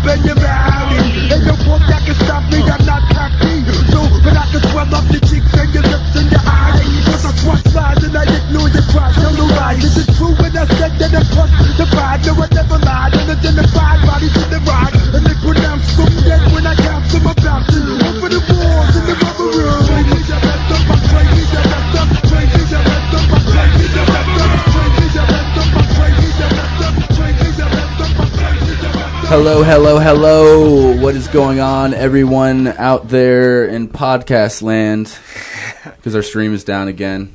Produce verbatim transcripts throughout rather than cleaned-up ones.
and you're rowdy. Ain't no book that can stop me, I'm not cocky. So, but I can swell up your cheeks and your lips and your eyes. Cause I swat slides and I ignore your cries. Tell no lies, is it true when I said that I trust the pride? No, I never lied, unidentified bodies in the ride. And they pronounce some dead when I count them about to. Over the walls in the rubber room. Crazy, the rest of my crazy, the rest of my crazy, the rest of my crazy, the rest of my crazy, the rest of my crazy, the rest of my crazy, the rest of my crazy, the rest of my Hello, hello, hello. What is going on, everyone out there in podcast land? Because our stream is down again.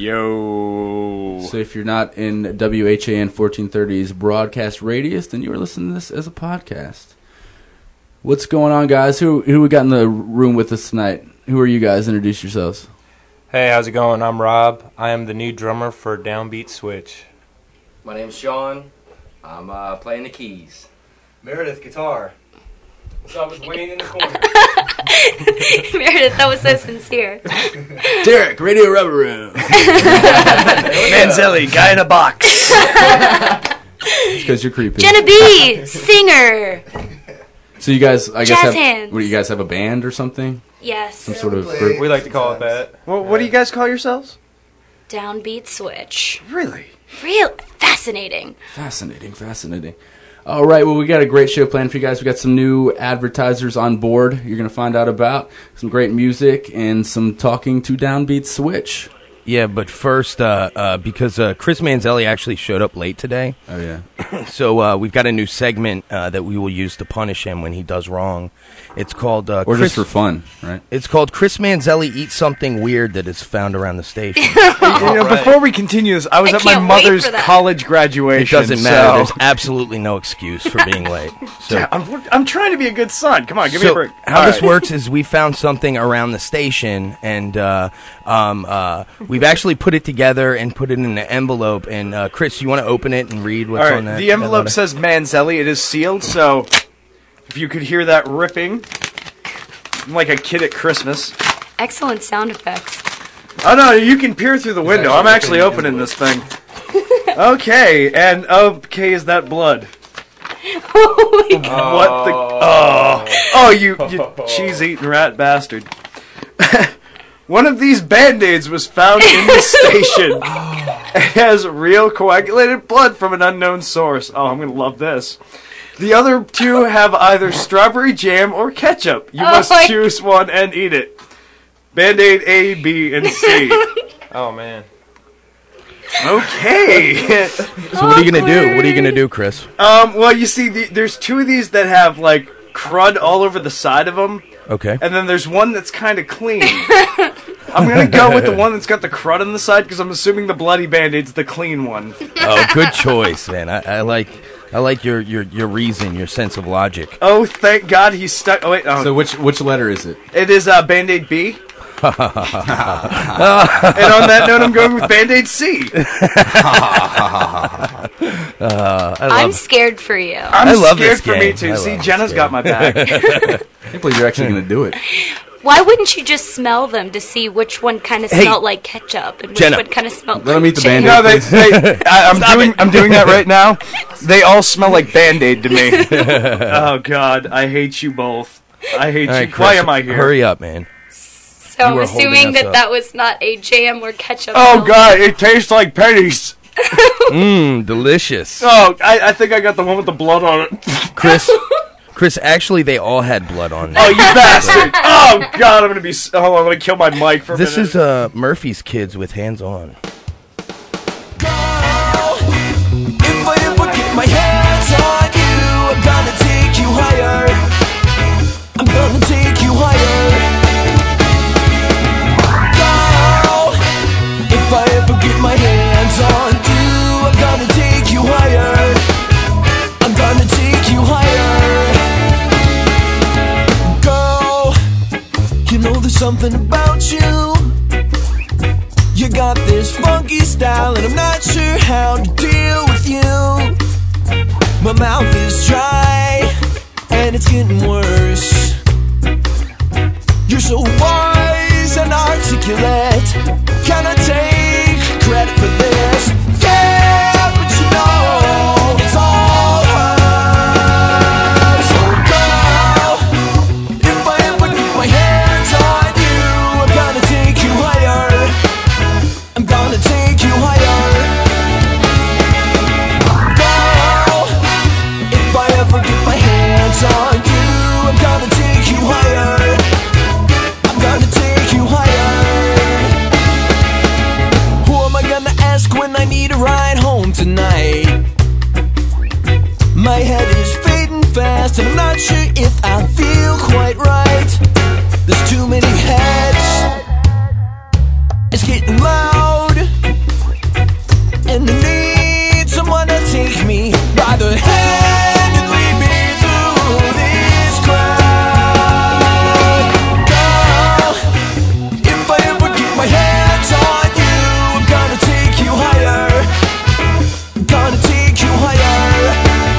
Yo. So if you're not in W H A N fourteen thirty's broadcast radius, then you are listening to this as a podcast. What's going on, guys? Who who we got in the room with us tonight? Who are you guys? Introduce yourselves. Hey, how's it going? I'm Rob. I am the new drummer for Downbeat Switch. My name's Sean. I'm uh, playing the keys. Meredith, guitar. So I was waiting in the corner. Meredith, that was so sincere. Derek, Radio Rubber Room. Manzelli, guy in a box. Because you're creepy. Jenna B, singer. So you guys, I guess, Jazz have, hands. what, do you guys have a band or something? Yes. Some sort of group? We like to call it that. Well, what do you guys call yourselves? Downbeat Switch. Really? Real fascinating. Fascinating, fascinating. All right, well, we got a great show planned for you guys. We got some new advertisers on board you're going to find out about, some great music, and some talking to Downbeat Switch. Yeah, but first, uh, uh, because uh, Chris Manzelli actually showed up late today. Oh, yeah. So uh, we've got a new segment uh, that we will use to punish him when he does wrong. It's called... Uh, Or Chris, just for fun, right? It's called Chris Manzelli Eats Something Weird That Is Found Around the Station. You know, right. before we continue this, I was I at my can't wait mother's for that. college graduation. It doesn't matter. So. There's absolutely no excuse for being late. So, Yeah, I'm, I'm trying to be a good son. Come on, give me so a break. how All this right. works is we found something around the station, and uh, um, uh, we've actually put it together and put it in an envelope. And uh, Chris, you want to open it and read what's All right, on that? the envelope says Manzelli. It is sealed, so if you could hear that ripping, I'm like a kid at Christmas. Excellent sound effects. Oh no, you can peer through the window. I'm actually opening this thing. Okay, and okay, is that blood? Oh my God. What the? Oh, oh, you, you cheese-eating rat bastard! One of these Band-Aids was found in the station. It has real coagulated blood from an unknown source. Oh, I'm gonna love this. The other two have either strawberry jam or ketchup. You Oh must my- choose one and eat it. Band-Aid A, B, and C. Oh, man. Okay. So what are you gonna do? What are you gonna do, Chris? um. Well, you see, the, there's two of these that have like crud all over the side of them. Okay. And then there's one that's kind of clean. I'm going to go with the one that's got the crud on the side because I'm assuming the bloody Band-Aid's the clean one. Oh, good choice, man. I, I like I like your, your, your reason, your sense of logic. Oh, thank God he's stuck. Oh, wait. Oh. So which which letter is it? It is uh, Band-Aid B. And on that note, I'm going with Band-Aid C. Uh, I I'm love scared for you. I'm I love scared this for game. me, too. I See, love Jenna's this got my back. I can't believe you're actually going to do it. Why wouldn't you just smell them to see which one kind of Hey, smelled like ketchup and which Jenna. one kind of smelled Let like him eat the chicken? Band-Aid. No, they, they, I, I'm, doing, I'm doing that right now. They all smell like Band-Aid to me. Oh, God. I hate you both. I hate All right, you. Chris, Why am I here? Hurry up, man. So I'm You were holding assuming us that up. that was not a jam or ketchup. Oh, smell. God. It tastes like pennies. Mmm, delicious. Oh, I, I think I got the one with the blood on it. Chris, Chris, actually, they all had blood on them. Oh, you bastard! Oh, God, I'm gonna be... Hold on, I'm gonna kill my mic for a This minute. is uh, Murphy's Kids with Hands On. If I ever get my hands on you, I'm gonna take you higher. I'm gonna take you higher. Girl, if I ever get my hands on you, I'm gonna take you higher. I'm gonna take you higher. Girl, you know there's something about you. You got this funky style and I'm not sure how to deal with you. My mouth is dry and it's getting worse. You're so wise and articulate. Can I take credit for this? Yeah, but you know it's all hers. Oh tonight. My head is fading fast, and I'm not sure if I feel quite right. There's too many heads, it's getting loud, and I need someone to take me by the hand and lead me through this crowd. Girl, if I ever get my hands on you, I'm gonna take you higher, I'm gonna take you higher.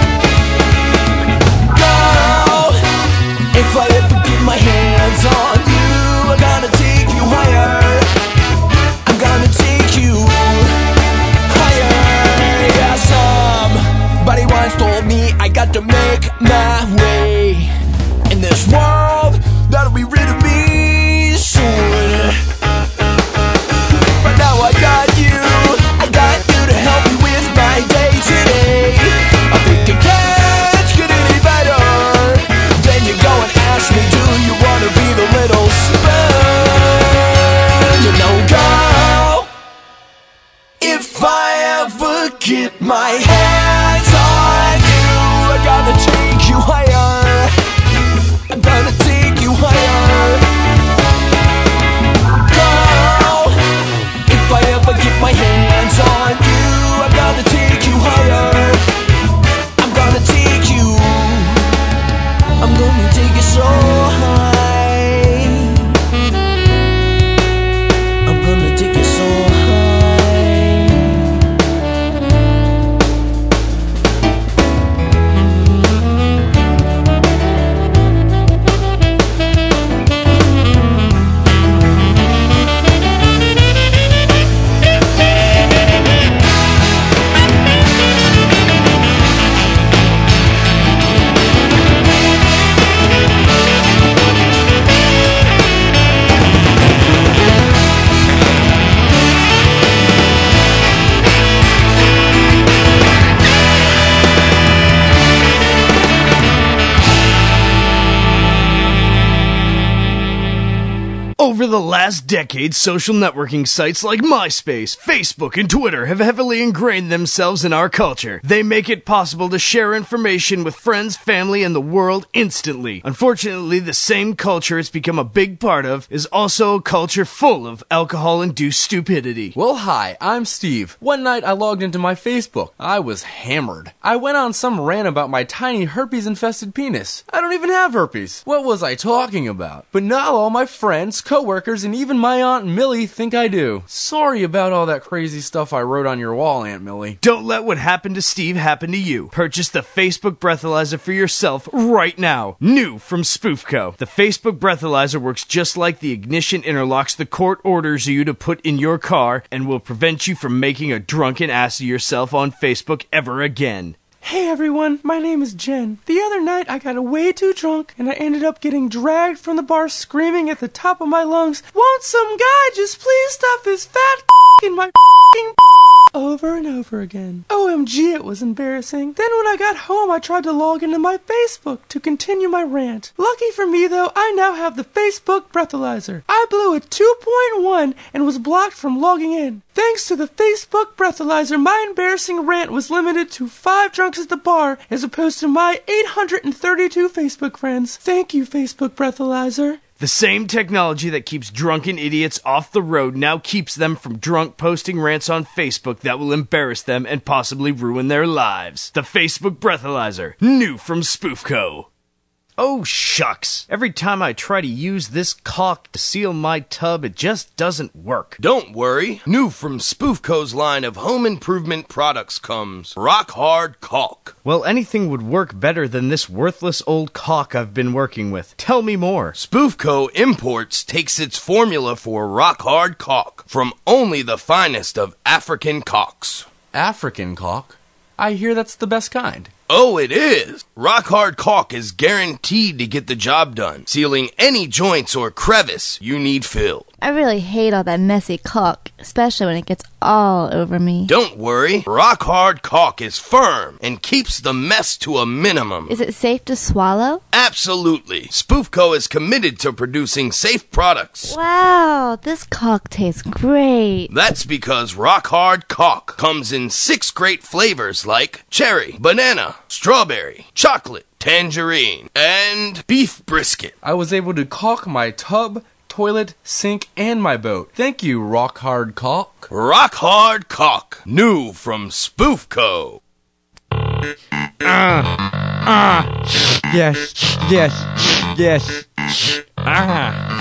Girl, if I ever get my hands on you, I'm gonna take you higher, I'm gonna take you higher. Yeah, somebody once told me I got to make my way in this world that'll be rid of me soon. But now I got you, I got you to help me with my day today. I think it can't get any better. Then you go and ask me, do you wanna be the little spoon? You know, girl, if I ever get my hands on you, I'm gonna take you higher, I'm gonna take you higher. Girl, if I ever get my hands on you, I'm gonna take you higher, I'm gonna take you, I'm gonna take you so high, I'm gonna take you so high. Over the last decade, social networking sites like MySpace, Facebook, and Twitter have heavily ingrained themselves in our culture. They make it possible to share information with friends, family, and the world instantly. Unfortunately, the same culture it's become a big part of is also a culture full of alcohol-induced stupidity. Well, hi, I'm Steve. One night I logged into my Facebook. I was hammered. I went on some rant about my tiny herpes-infested penis. I don't even have herpes. What was I talking about? But now all my friends, co-workers, and even my Aunt Millie think I do. Sorry about all that crazy stuff I wrote on your wall, Aunt Millie. Don't let what happened to Steve happen to you. Purchase the Facebook breathalyzer for yourself right now. New from Spoofco. The Facebook breathalyzer works just like the ignition interlocks the court orders you to put in your car and will prevent you from making a drunken ass of yourself on Facebook ever again. Hey everyone, my name is Jen. The other night I got way too drunk and I ended up getting dragged from the bar screaming at the top of my lungs, "Won't some guy just please stuff his fat in my f***ing over and over again. O M G, it was embarrassing. Then when I got home, I tried to log into my Facebook to continue my rant. Lucky for me, though, I now have the Facebook breathalyzer. I blew a two point one and was blocked from logging in. Thanks to the Facebook breathalyzer, my embarrassing rant was limited to five drunks at the bar as opposed to my eight hundred thirty-two Facebook friends. Thank you, Facebook breathalyzer. The same technology that keeps drunken idiots off the road now keeps them from drunk posting rants on Facebook that will embarrass them and possibly ruin their lives. The Facebook breathalyzer, new from Spoofco. Oh, shucks. Every time I try to use this caulk to seal my tub, it just doesn't work. Don't worry. New from Spoofco's line of home improvement products comes Rock Hard Caulk. Well, anything would work better than this worthless old caulk I've been working with. Tell me more. Spoofco Imports takes its formula for Rock Hard Caulk from only the finest of African caulks. African caulk? I hear that's the best kind. Oh, it is. Rock Hard Caulk is guaranteed to get the job done, sealing any joints or crevice you need filled. I really hate all that messy caulk, especially when it gets all over me. Don't worry. Rock Hard Caulk is firm and keeps the mess to a minimum. Is it safe to swallow? Absolutely. Spoofco is committed to producing safe products. Wow, this caulk tastes great. That's because Rock Hard Caulk comes in six great flavors like cherry, banana, strawberry, chocolate, tangerine, and beef brisket. I was able to caulk my tub, toilet, sink, and my boat. Thank you, Rock Hard Caulk. Rock Hard Caulk, new from Spoofco. Ah, ah, yes, yes, yes, ah.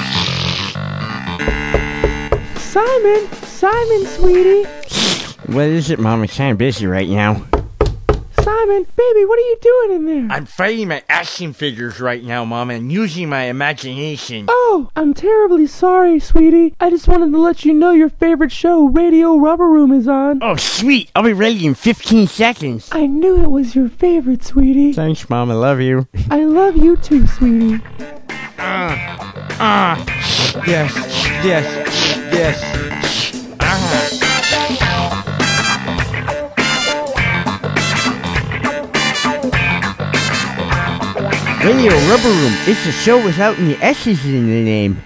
Simon, Simon, sweetie. What is it, Mom? I'm kind of busy right now. Simon, baby, what are you doing in there? I'm fighting my action figures right now, Mom, and using my imagination. Oh, I'm terribly sorry, sweetie. I just wanted to let you know your favorite show, Radio Rubber Room, is on. Oh, sweet. I'll be ready in fifteen seconds. I knew it was your favorite, sweetie. Thanks, Mom. I love you. I love you too, sweetie. Ah, ah, yes, yes, yes, ah. Radio Rubber Room. It's a show without any S's in the name.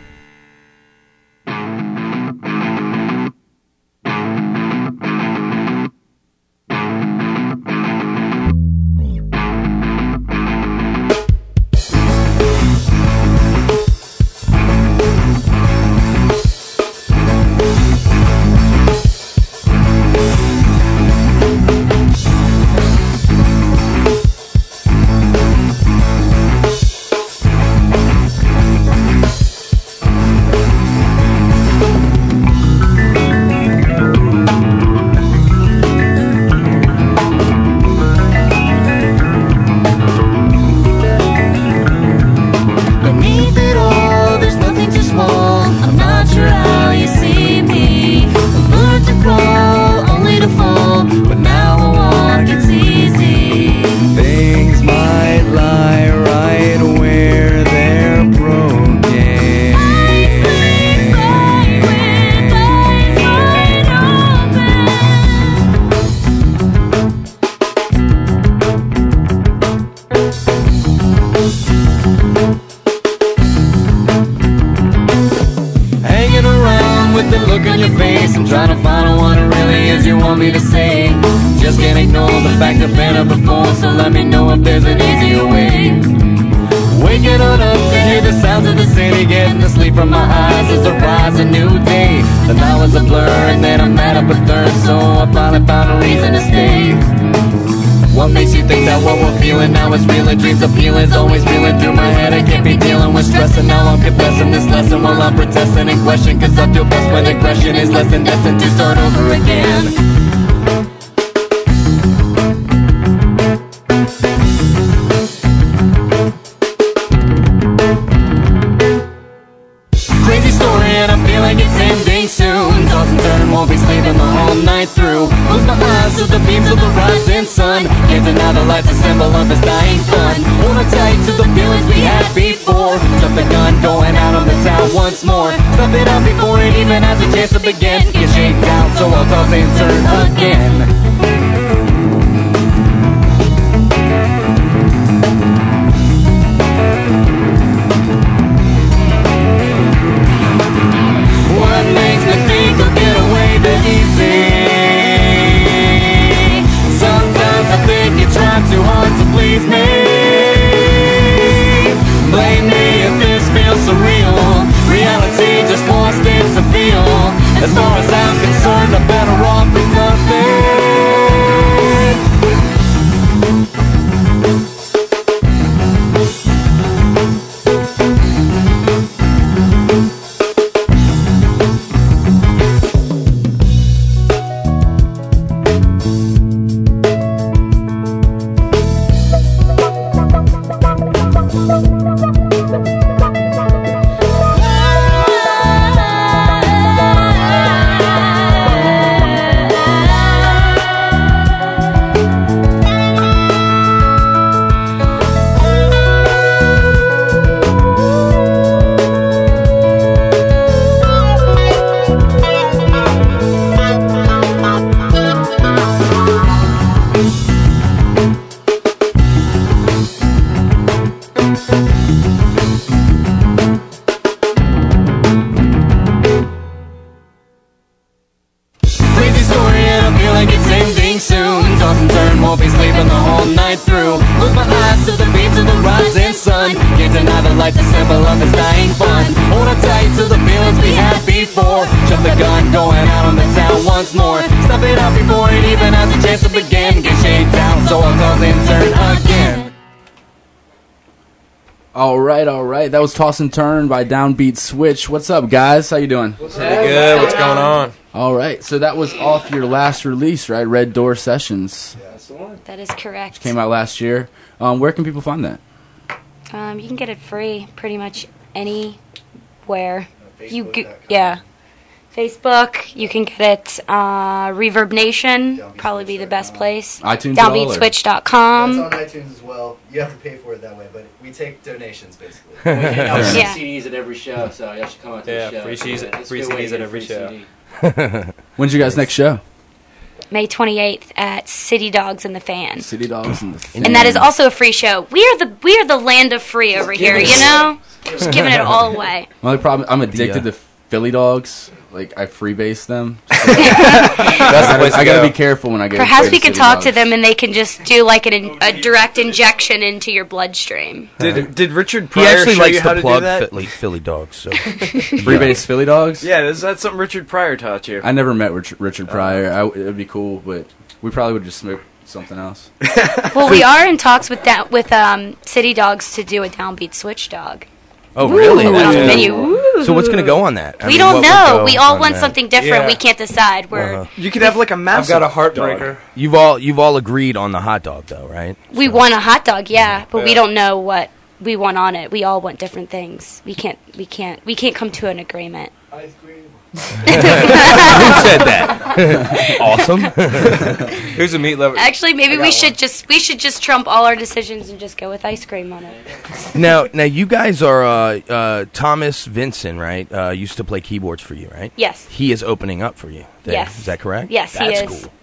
Appealing's always reeling through my head. I can't be dealing with stress, and now I'm confessing this lesson while I'm protesting and question. Cause I feel best when aggression is less than destined to start over again. Crazy story, and I feel like it's ending soon. Toss and turn, won't be sleeping the whole night through. Close my eyes to the beams of the rising sun. Can't deny the light's a symbol of this dying fun. Hold on tight to the feelings we had before. Jump the gun, going out on the town once more. Stop it up before it even has a chance to begin. Get shaken down, so I'll toss and turn again. What makes me think I'll get away that easy? Sometimes I think you try too hard to please me. Blame me if this feels surreal. Reality just lost its appeal. As far as I'm concerned, I'm better off with nothing. toss and turn, won't be sleeping the whole night through. Close my eyes to the beams of the rising sun. Can't deny the light's a symbol of this dying fun. Hold on tight to the feelings we had before. Jump the gun, going out on the town once more. Stop it out before it even has a chance to begin. Get shaked down, so I'll toss and turn again. All right, all right. That was Toss and Turn by Downbeat Switch. What's up, guys? How you doing? Pretty good. What's going on? All right. So that was off your last release, right? Red Door Sessions. That is correct. Came out last year. Um, where can people find that? Um, you can get it free pretty much anywhere. You g- yeah. Facebook, you can get it. Uh, Reverb Nation, probably be the best place. iTunes downbeat switch dot com. It's on iTunes as well. You have to pay for it that way, but we take donations basically. We hand out free Yeah. C Ds at every show, so y'all should come out to Yeah, the show. free C Ds- It's a free good C way to Ds get at a every free show. C D. When's your guys' next show? May twenty-eighth at City Dogs and the Fan. City Dogs and the Fan. And that is also a free show. We are the we are the land of free over here, you know? Just giving it all away. My only problem, I'm addicted Yeah. to Philly dogs. Like, I freebase them. That's the place to I gotta go. be careful when I get Perhaps we City could talk Dogs. to them and they can just do like an, a direct injection into your bloodstream. Did did Richard He Pryor actually show likes you how to to do plug that? Philly, Philly dogs. So Freebase Philly Dogs? Yeah, is that something Richard Pryor taught you? I never met Rich, Richard Pryor. I, it'd be cool, but we probably would just smoke something else. Well, we are in talks with that with um, City Dogs to do a Downbeat Switch dog. oh really? Ooh, That's on the cool. menu. So what's gonna go on that? I We mean, don't what would know. go We all on want that? something different. Yeah. We can't decide. We're Uh-huh. You could have like a I've massive got a dog. heartbreaker. You've all you've all agreed on the hot dog though, right? we want a hot dog, yeah, but we Yeah. don't know what we want on it. We all want different things. We can't. We can't. We can't come to an agreement. Who said that? Awesome. Here's a meat lover. Actually, maybe I got we should one. just we should just trump all our decisions and just go with ice cream on it. now, now you guys are uh, uh, Thomas Vincent, right? Uh, used to play keyboards for you, right? Yes. He is opening up for you. There. Yes. Is that correct? Yes, he That's is. cool.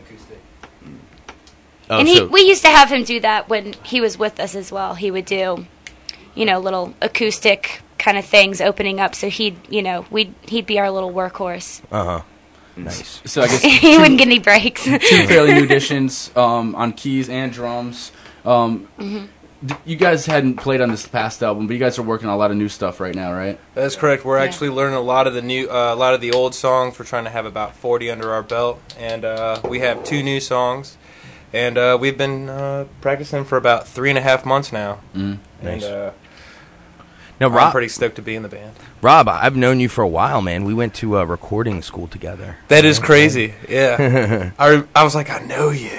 Oh, and he, so- we used to have him do that when he was with us as well. He would do, you know, little acoustic kind of things opening up. So he'd, you know, we'd he'd be our little workhorse. Uh huh. Nice. So I guess He wouldn't get any breaks. two fairly new additions um, on keys and drums. Um, Mhm. d- You guys hadn't played on this past album, but you guys are working on a lot of new stuff right now, right? That's correct. We're actually learning a lot of the new, uh, a lot of the old songs. We're trying to have about forty under our belt, and uh, we have two new songs, and uh, we've been uh, practicing for about three and a half months now. Mm. And Nice. uh, Now, I'm Rob, pretty stoked to be in the band. Rob, I've known you for a while, man. We went to uh, recording school together. That is crazy. Yeah, I, re- I was like, I know you.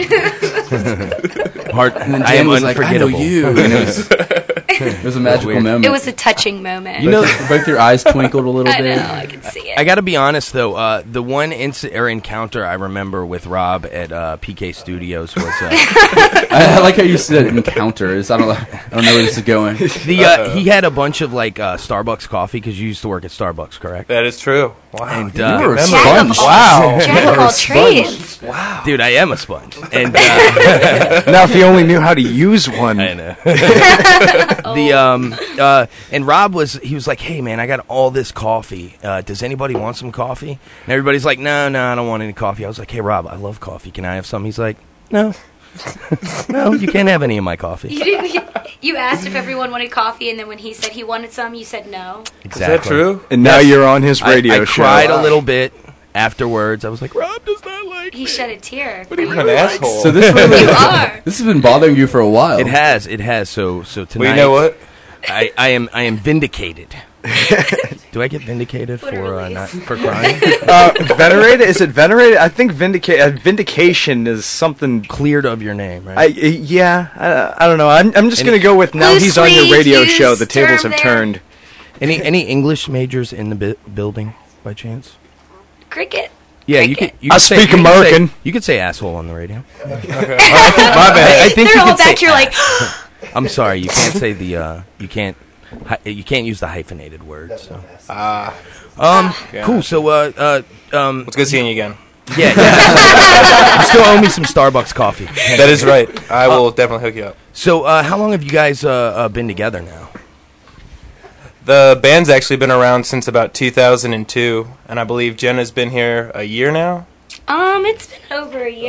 Hard, And then I Jen am was like, I know unforgettable. you. And it was, it was a magical Weird. moment. It was a touching moment. You know- both, both your eyes twinkled a little I bit. know, I can see it. I got to be honest though, uh, the one inc- or encounter I remember with Rob at uh, P K Studios was uh, I, I like how you said encounters. I don't, I don't know where this is going. the uh, he had a bunch of like uh, Starbucks coffee because you used to work at Starbucks, correct? That is true. Wow, And, you uh, You were a remember. sponge. Wow. Jack of all trades. Wow. Dude, I am a sponge. And uh, Now, if you only knew how to use one. I know. the um uh and Rob was he was like, hey man, I got all this coffee. Uh, does anybody want some coffee? And everybody's like, no, no, I don't want any coffee. I was like, hey Rob, I love coffee. Can I have some? He's like, no, no, you can't have any of my coffee. You, didn't, you asked if everyone wanted coffee, and then when he said he wanted some, you said no. Is that true? And now you're on his radio I, I show. cried a little bit afterwards. I was like, Rob does not like. He shed a tear. But you're an asshole. So this really, You are. this has been bothering you for a while. It has, it has. So so tonight. Well, you know what? I, I am I am vindicated. Do I get vindicated for uh, not for crying? uh, venerated? Is it venerated? I think vindica- uh, vindication is something cleared of your name, right? I, uh, yeah, I, I don't know. I'm, I'm just Any- going to go with now he's on your Loosely radio used show. The tables term have there. turned. Any any English majors in the bi- building by chance? Cricket. Yeah, you could. Cricket. You I could say- speak you could say- American. You could say asshole on the radio. Okay. My bad. I, I think They're you all could say back here like, I'm sorry, you can't say the. Uh, you can't. Hi, you can't use the hyphenated word. So. Ah, Um. Yeah. Cool. So. Uh. Uh. Um. it's good seeing you again. Yeah. yeah. You still owe me some Starbucks coffee. That is right. I will definitely hook you up. So. Uh. How long have you guys uh, uh been together now? The band's actually been around since about two thousand two, and I believe Jenna's been here a year now. um, it's been over a year.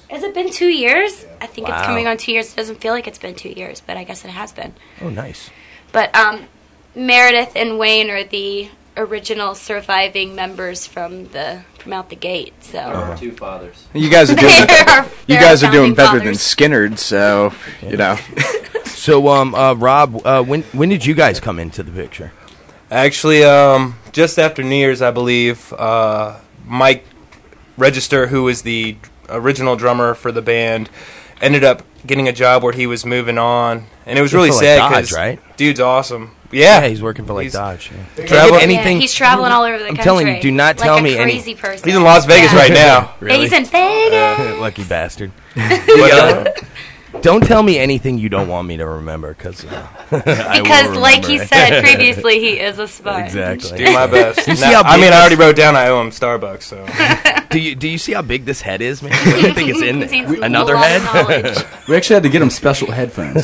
Has it been two years? I think Wow. it's coming on two years. It doesn't feel like it's been two years, but I guess it has been. Oh, nice. But um, Meredith and Wayne are the original surviving members from the from out the gate. So Our two fathers. You guys are doing. They are- you they're guys are our doing better founding than fathers. Skinnerd, so you know. So, um, uh, Rob, uh, when when did you guys come into the picture? Actually, um, just after New Year's, I believe, uh, Mike Register, who was the original drummer for the band, ended up getting a job where he was moving on, and it was really For, like, sad Dodge, because right? dude's awesome. Yeah, Yeah, he's working for like He's Dodge. Yeah. traveling- anything? Yeah, he's traveling all over the I'm country. telling you, do not like tell a me any- crazy person. He's in Las Vegas Yeah. right now. Yeah, he's in Vegas. Lucky bastard. But, uh, don't tell me anything you don't want me to remember, cause, uh, I will Because, like he remember it. said previously, he is a sponge. Exactly. Do my best. Do you see Now- how I big mean, I this- already wrote down I owe him Starbucks, so. Do you do you see how big this head is, man? I think it's in Contains there. a Another lot of head. knowledge. We actually had to get him special headphones.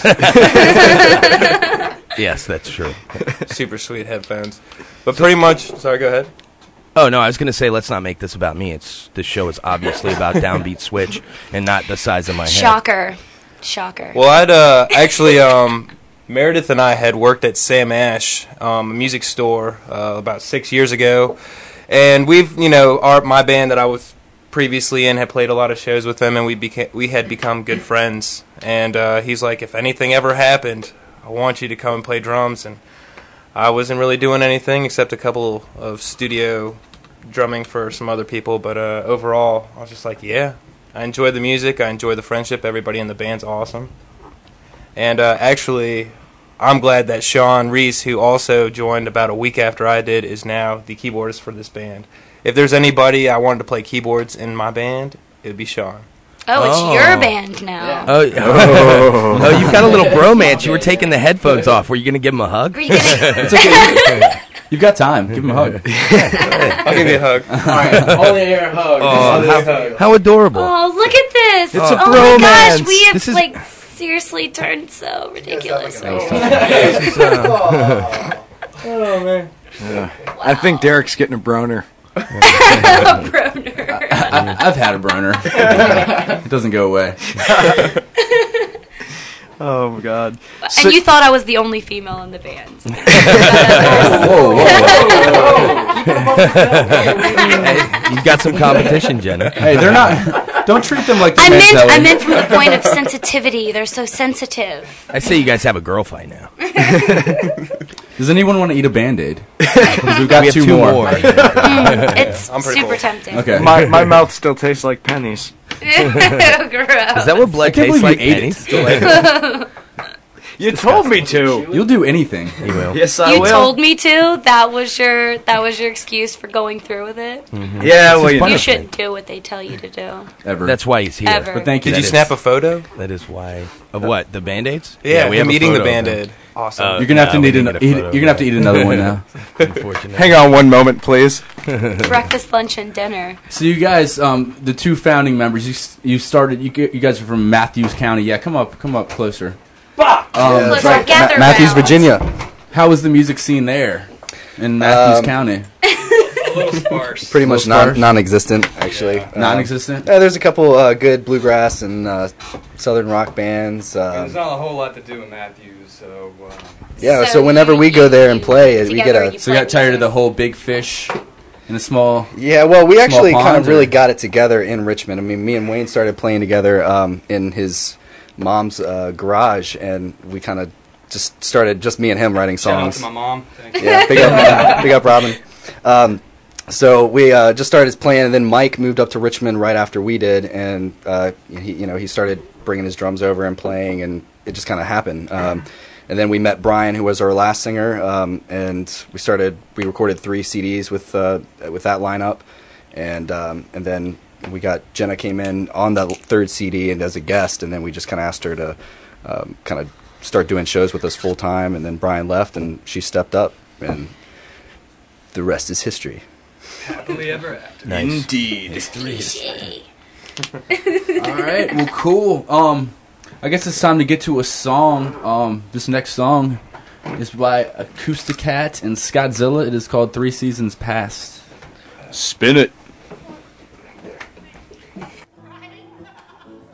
Yes, that's true. Super sweet headphones. But pretty much, sorry, go ahead. Oh no, I was gonna say let's not make this about me. It's this show is obviously about Downbeat Switch and not the size of my head. Shocker. Shocker. Well, I'd uh, actually, um, Meredith and I had worked at Sam Ash, um, a music store, uh, about six years ago. And we've, you know, our my band that I was previously in had played a lot of shows with him, and we became we had become good friends. And uh, he's like, if anything ever happened, I want you to come and play drums. And I wasn't really doing anything except a couple of studio drumming for some other people. But uh, overall, I was just like, yeah. I enjoy the music. I enjoy the friendship. Everybody in the band's awesome. And uh, actually, I'm glad that Sean Reese, who also joined about a week after I did, is now the keyboardist for this band. If there's anybody I wanted to play keyboards in my band, it would be Sean. Oh, it's Oh. your band now. Oh, oh. Oh, you've got a little bromance. You were taking the headphones off. Were you gonna give him a hug? Are you gonna- It's okay. You've got time. Give him a hug. I'll give you a hug. All right, only air hug. Oh, Only how, air hug. how adorable. Oh, look at this. It's a oh my gosh, bromance. we have This is- like seriously turned so ridiculous. right This is, uh, Oh, man. I think Derek's getting a broner. now. Broner. I, I've had a broner. It doesn't go away. Oh my god. And you thought I was the only female in the band. Whoa, whoa, hey, you've got some competition, Jenna. Hey, they're not. Don't treat them like the I men's meant, I Ellie. meant from the point of sensitivity. They're so sensitive. I say you guys have a girl fight now. Does anyone want to eat a Band-Aid? Because we've got We have two, two more. more. Mm, it's I'm pretty super full. tempting. Okay. My my mouth still tastes like pennies. Gross. Is that what blood I can't tastes believe like? you ate Pennies? it. You told me to. You'll do anything. You will. Yes, I You will. told me to. That was your that was your excuse for going through with it. Mm-hmm. Yeah, well, you You know. shouldn't do what they tell you to do. Ever. That's why he's here. Ever. But thank you. Did you That snap is- a photo? That is why. Of what? The Band-Aids? Yeah, we him have a eating the photo of him. Band-Aid. Awesome. Uh, You're gonna have to No, we need didn't an, get a eat, photo You're of gonna have to that. eat another one now. Unfortunately. Hang on one moment, please. Breakfast, lunch, and dinner. So you guys, um, the two founding members, you s- you started. You g- you guys are from Matthews County. Yeah, come up, come up closer. Um, Let's all gather Matthews, around. Virginia. How was the music scene there in Matthews Um, County? A little sparse. Pretty much Little sparse? non non-existent, actually. Um, Non-existent. yeah, there's a couple uh, good bluegrass and uh, southern rock bands. Um, There's not a whole lot to do in Matthews, so. Uh, yeah, so, So whenever you- we go there and you- play, we together get a. you So you got tired of the whole big fish in a small. Yeah, well, we Small actually kind pond, of really or- got it together in Richmond. I mean, me and Wayne started playing together um, in his mom's uh, garage, and we kind of just started, just me and him writing shout out songs. to my mom. Thank you. Yeah, big up, big up, Robin. Um, so we uh, just started playing, and then Mike moved up to Richmond right after we did, and uh, he, you know, he started bringing his drums over and playing, and it just kind of happened. Um, and then we met Brian, who was our last singer, um, and we started. We recorded three C Ds with uh, with that lineup, and um, and then we got Jenna came in on the third C D and as a guest, and then we just kind of asked her to um, kind of start doing shows with us full time, and then Brian left, and she stepped up, and the rest is history. Happily ever after. Nice. Indeed. All right. Well, cool. Um, I guess it's time to get to a song. Um, this next song is by Acousticat and Scottzilla. It is called Three Seasons Past. Spin it.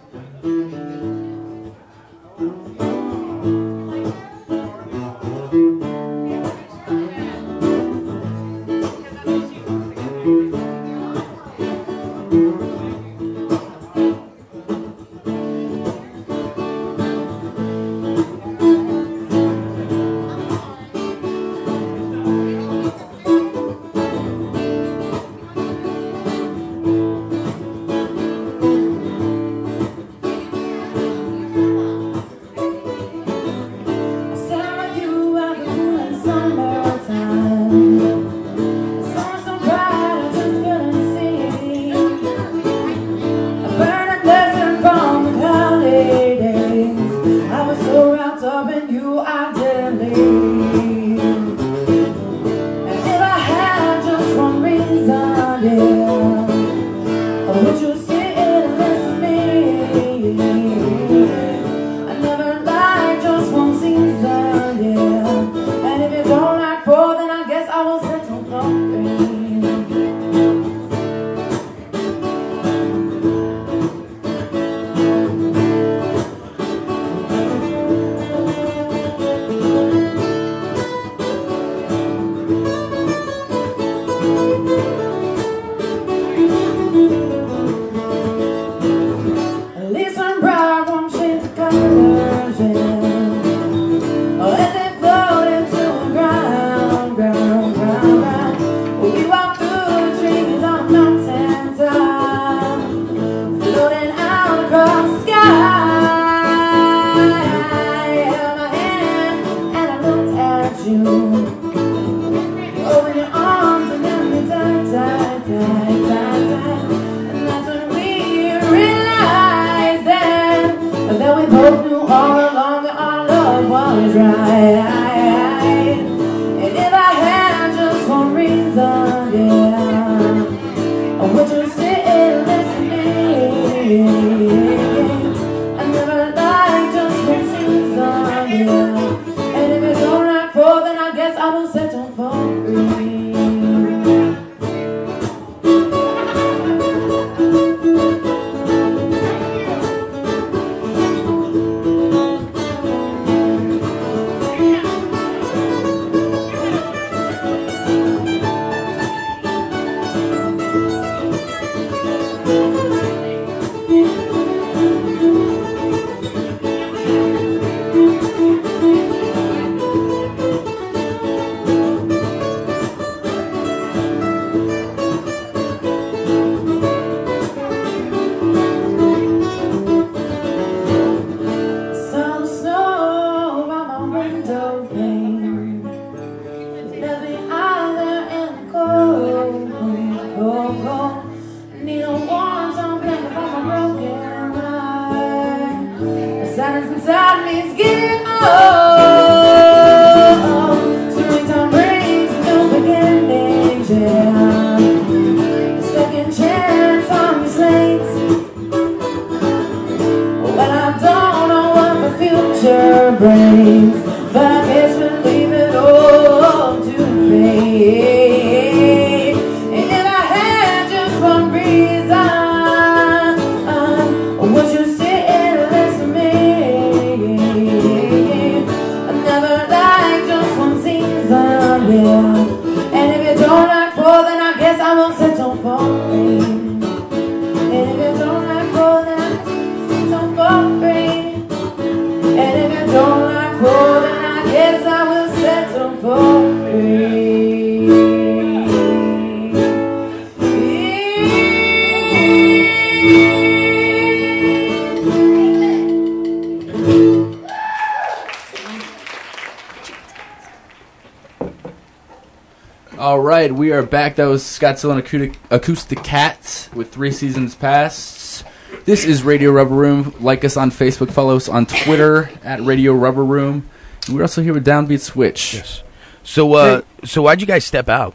All right, we are back. That was Scottsdale and Acoustic, Acoustic Cats with Three Seasons Past. This is Radio Rubber Room. Like us on Facebook. Follow us on Twitter at Radio Rubber Room. And we're also here with Downbeat Switch. Yes. So, uh, so why'd you guys step out?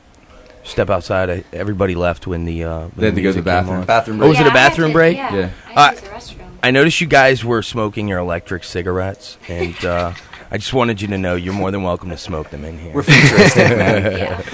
Step outside. I, everybody left when the uh, when they had the to go to the music came bathroom. on. Bathroom Oh, was break. it a Yeah, I bathroom had to- break? yeah. Yeah. I Uh, used the restroom. I noticed you guys were smoking your electric cigarettes, and uh, I just wanted you to know you're more than welcome to smoke them in here. We're futuristic, man.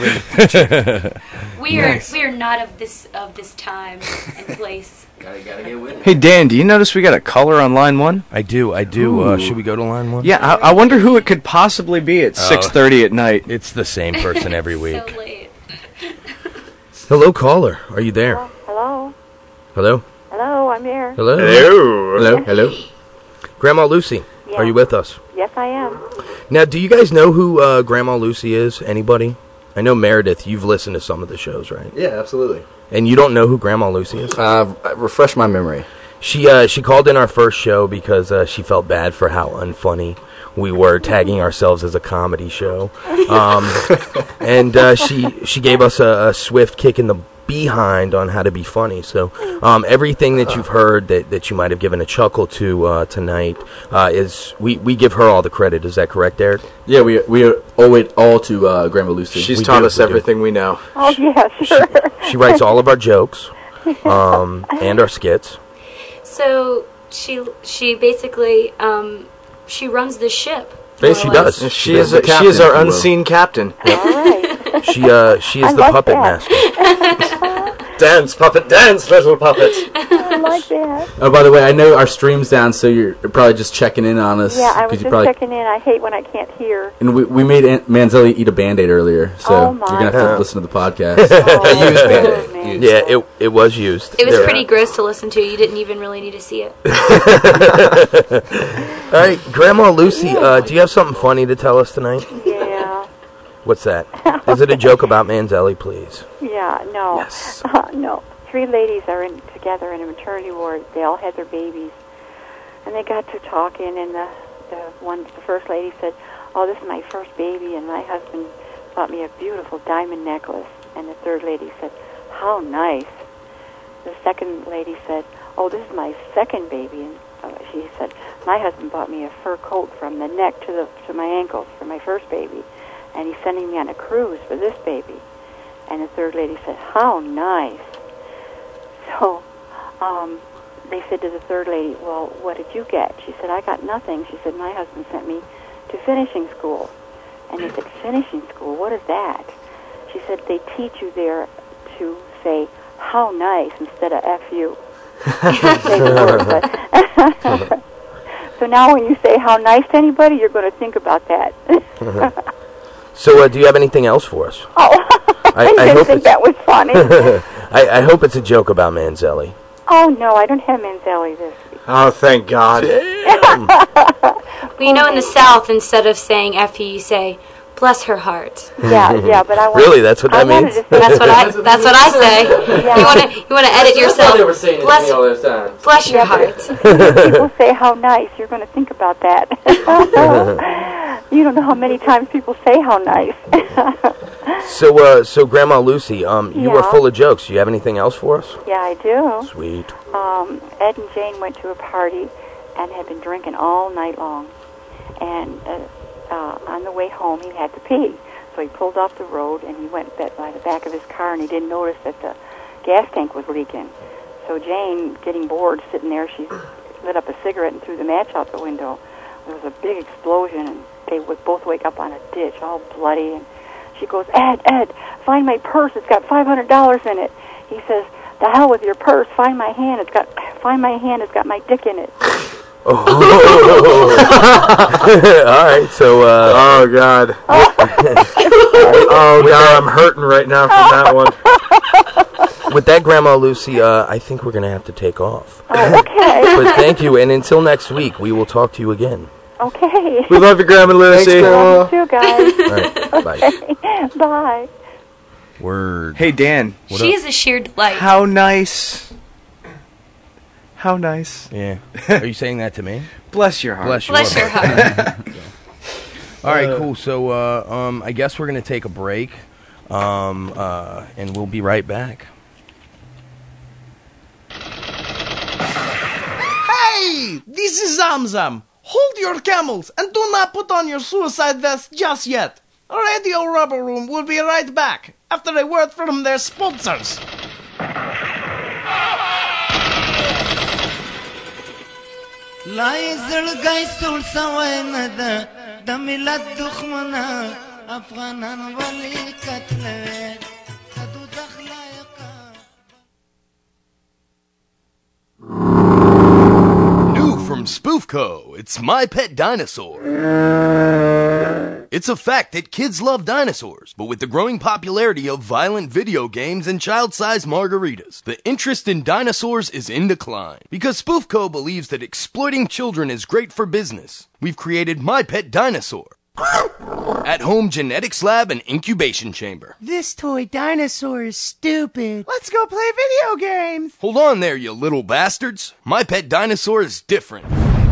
Yeah. We are Nice. we are not of this of this time and place. Gotta, gotta get with it. Hey Dan, do you notice we got a color on line one? I do, I do. Uh, Ooh. should we go to line one? Yeah, I, I wonder who it could possibly be at Oh. six thirty at night. It's the same person every week. So late. Hello, caller. Are you there? Hello? Hello? Hello, I'm here. Hello? Hello. Hello? Yes. Hello? Grandma Lucy, Yeah. are you with us? Yes, I am. Now, do you guys know who uh, Grandma Lucy is? Anybody? I know Meredith, you've listened to some of the shows, right? Yeah, absolutely. And you don't know who Grandma Lucy is? Uh, refresh my memory. She uh, she called in our first show because uh, she felt bad for how unfunny we were, tagging ourselves as a comedy show. Um, and uh, she she gave us a, a swift kick in the behind on how to be funny. So um, everything that you've heard that, that you might have given a chuckle to uh, tonight uh, is we, we give her all the credit. Is that correct, Eric? Yeah, we we owe it all to uh, Grandma Lucy. She's We taught do, us we do. everything we know. Oh, yeah, sure. She writes all of our jokes um, and our skits. So she she basically um, she runs the ship. She does. She, She is does. a, she is our unseen captain. All right. She uh she is I the like puppet that. master. Dance, puppet, dance, little puppet. I like that. Oh, by the way, I know our stream's down, so you're probably just checking in on us. Yeah, I 'cause was you just probably, checking in. I hate when I can't hear. And we, we made Aunt Manzelli eat a Band-Aid earlier, so Oh, you're my. going to have to Yeah. listen to the podcast. Oh, Used Band-Aid. man. Used. Yeah, it it was used. It was There- pretty gross to listen to. You didn't even really need to see it. All right, Grandma Lucy, uh, do you have something funny to tell us tonight? Yeah. What's that? Is it a joke about Manzelli, please? Yeah, no. Yes. Uh, no. Three ladies are in together in a maternity ward. They all had their babies. And they got to talking, and the, the one, the first lady said, "Oh, this is my first baby, and my husband bought me a beautiful diamond necklace." And the third lady said, "How nice." The second lady said, "Oh, this is my second baby." And uh, she said, "My husband bought me a fur coat from the neck to the to my ankles for my first baby, and he's sending me on a cruise for this baby." And the third lady said, "How nice." So um, they said to the third lady, "Well, what did you get?" She said, "I got nothing." She said, "My husband sent me to finishing school." And they said, "Finishing school? What is that?" She said, "They teach you there to say, 'How nice,' instead of F you." Say the word, but so now when you say "how nice" to anybody, you're going to think about that. So, uh, do you have anything else for us? Oh, I, I didn't hope think it's- that was funny. I, I hope it's a joke about Manzelli. Oh, no, I don't have Manzelli this week. Oh, thank God. Well, you know, in the South, instead of saying F you, you say, "Bless her heart." Yeah, yeah, but I want Really? That's what I that wanted means? to say That's what I. That's what I say. Yeah. You want to. You want to edit yourself. They were saying it to Bless. me all the time. Bless your Yeah, but heart. when people say "how nice," you're going to think about that. You don't know how many times people say "how nice." So, uh, so Grandma Lucy, um, you were Yeah. full of jokes. Do you have anything else for us? Yeah, I do. Sweet. Um, Ed and Jane went to a party and had been drinking all night long. And uh, uh, on the way home, he had to pee. So he pulled off the road and he went ba- by the back of his car, and he didn't notice that the gas tank was leaking. So Jane, getting bored, sitting there, she lit up a cigarette and threw the match out the window. There was a big explosion, and they would both wake up on a ditch, all bloody. And she goes, "Ed, Ed, find my purse. It's got five hundred dollars in it." He says, "The hell with your purse. Find my hand. It's got find my hand. It's got my dick in it." Oh. All right. So. Uh, oh God. Oh God, I'm hurting right now from that one. With that, Grandma Lucy, uh, I think we're gonna have to take off. Oh, okay. But thank you, and until next week, we will talk to you again. Okay. We love you, Grandma Lucy. Love you too, guys. All right, bye. Okay. Bye. Word. Hey, Dan. She is a sheer delight. How nice. How nice. Yeah. Are you saying that to me? Bless your heart. Bless your Bless your heart. All right, cool. So, uh, um, I guess we're gonna take a break, um, uh, and we'll be right back. Hey, this is Zamzam. Hold your camels and do not put on your suicide vest just yet. Radio Rubber Room will be right back after a word from their sponsors. لا يزرق يسول سوينا دم ملت دخمنا أفغانا ولي كتلة كدو دخلا New from Spoofco, it's My Pet Dinosaur. It's a fact that kids love dinosaurs, but with the growing popularity of violent video games and child-sized margaritas, the interest in dinosaurs is in decline. Because Spoofco believes that exploiting children is great for business, we've created My Pet Dinosaur. At-home genetics lab and incubation chamber. This toy dinosaur is stupid. Let's go play video games. Hold on there, you little bastards. My Pet Dinosaur is different.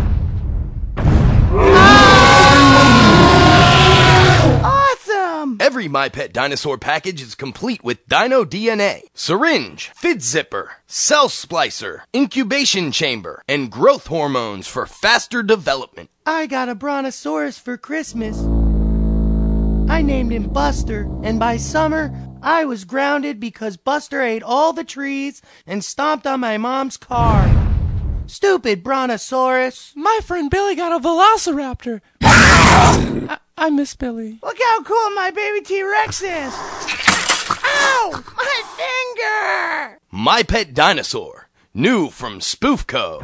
Awesome! Every My Pet Dinosaur package is complete with Dino D N A, syringe, fit zipper, cell splicer, incubation chamber, and growth hormones for faster development. I got a brontosaurus for Christmas. I named him Buster, and by summer, I was grounded because Buster ate all the trees and stomped on my mom's car. Stupid brontosaurus. My friend Billy got a velociraptor. I, I miss Billy. Look how cool my baby T-Rex is. Ow! My finger! My Pet Dinosaur, new from Spoofco.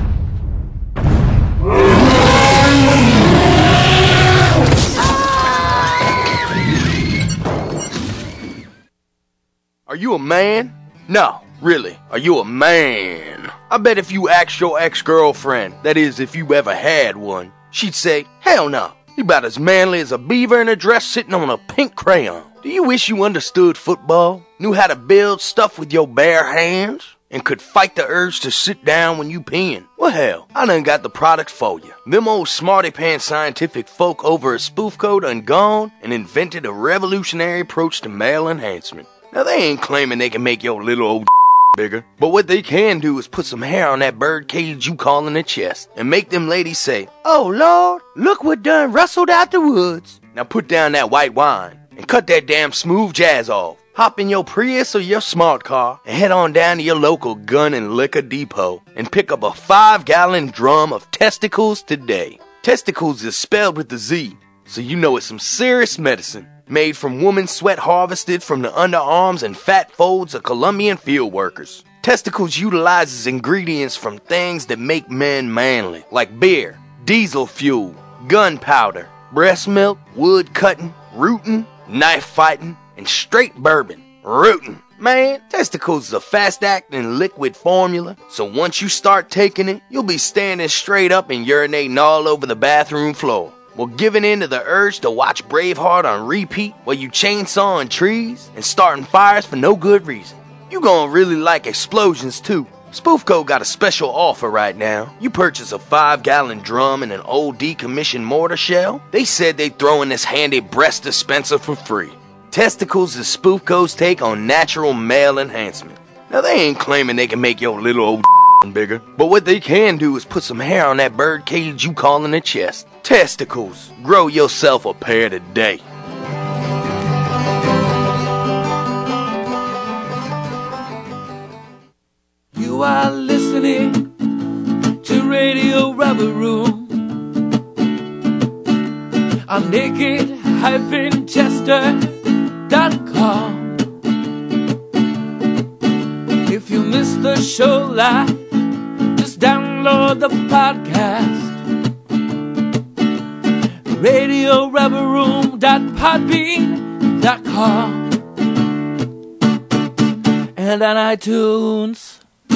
Are you a man? No, really, are you a man? I bet if you asked your ex-girlfriend, that is, if you ever had one, she'd say, hell no, you about as manly as a beaver in a dress sitting on a pink crayon. Do you wish you understood football, knew how to build stuff with your bare hands, and could fight the urge to sit down when you peeing? Well, hell, I done got the product for you. Them old smarty-pants scientific folk over at Spoofco done gone and invented a revolutionary approach to male enhancement. Now, they ain't claiming they can make your little old bigger, but what they can do is put some hair on that bird cage you callin' a chest and make them ladies say, oh, Lord, look what done rustled out the woods. Now put down that white wine and cut that damn smooth jazz off. Hop in your Prius or your smart car and head on down to your local gun and liquor depot and pick up a five-gallon drum of testicles today. Testicles is spelled with a Z, so you know it's some serious medicine. Made from woman's sweat harvested from the underarms and fat folds of Colombian field workers. Testicles utilizes ingredients from things that make men manly, like beer, diesel fuel, gunpowder, breast milk, wood cutting, rooting, knife fighting, and straight bourbon. Rooting. Man, Testicles is a fast-acting liquid formula, so once you start taking it, you'll be standing straight up and urinating all over the bathroom floor. Well, giving in to the urge to watch Braveheart on repeat while you chainsawing trees and starting fires for no good reason. You gonna really like explosions too. Spoofco got a special offer right now. You purchase a five-gallon drum and an old decommissioned mortar shell, they said they'd throw in this handy breast dispenser for free. Testicles is Spoofco's take on natural male enhancement. Now, they ain't claiming they can make your little old bigger, but what they can do is put some hair on that bird cage you callin' a chest. Testicles, grow yourself a pair today. You are listening to Radio Rubber Room on naked dash chester dot com. If you missed the show live, just download the podcast. radio rubber room dot podbean dot com and on iTunes.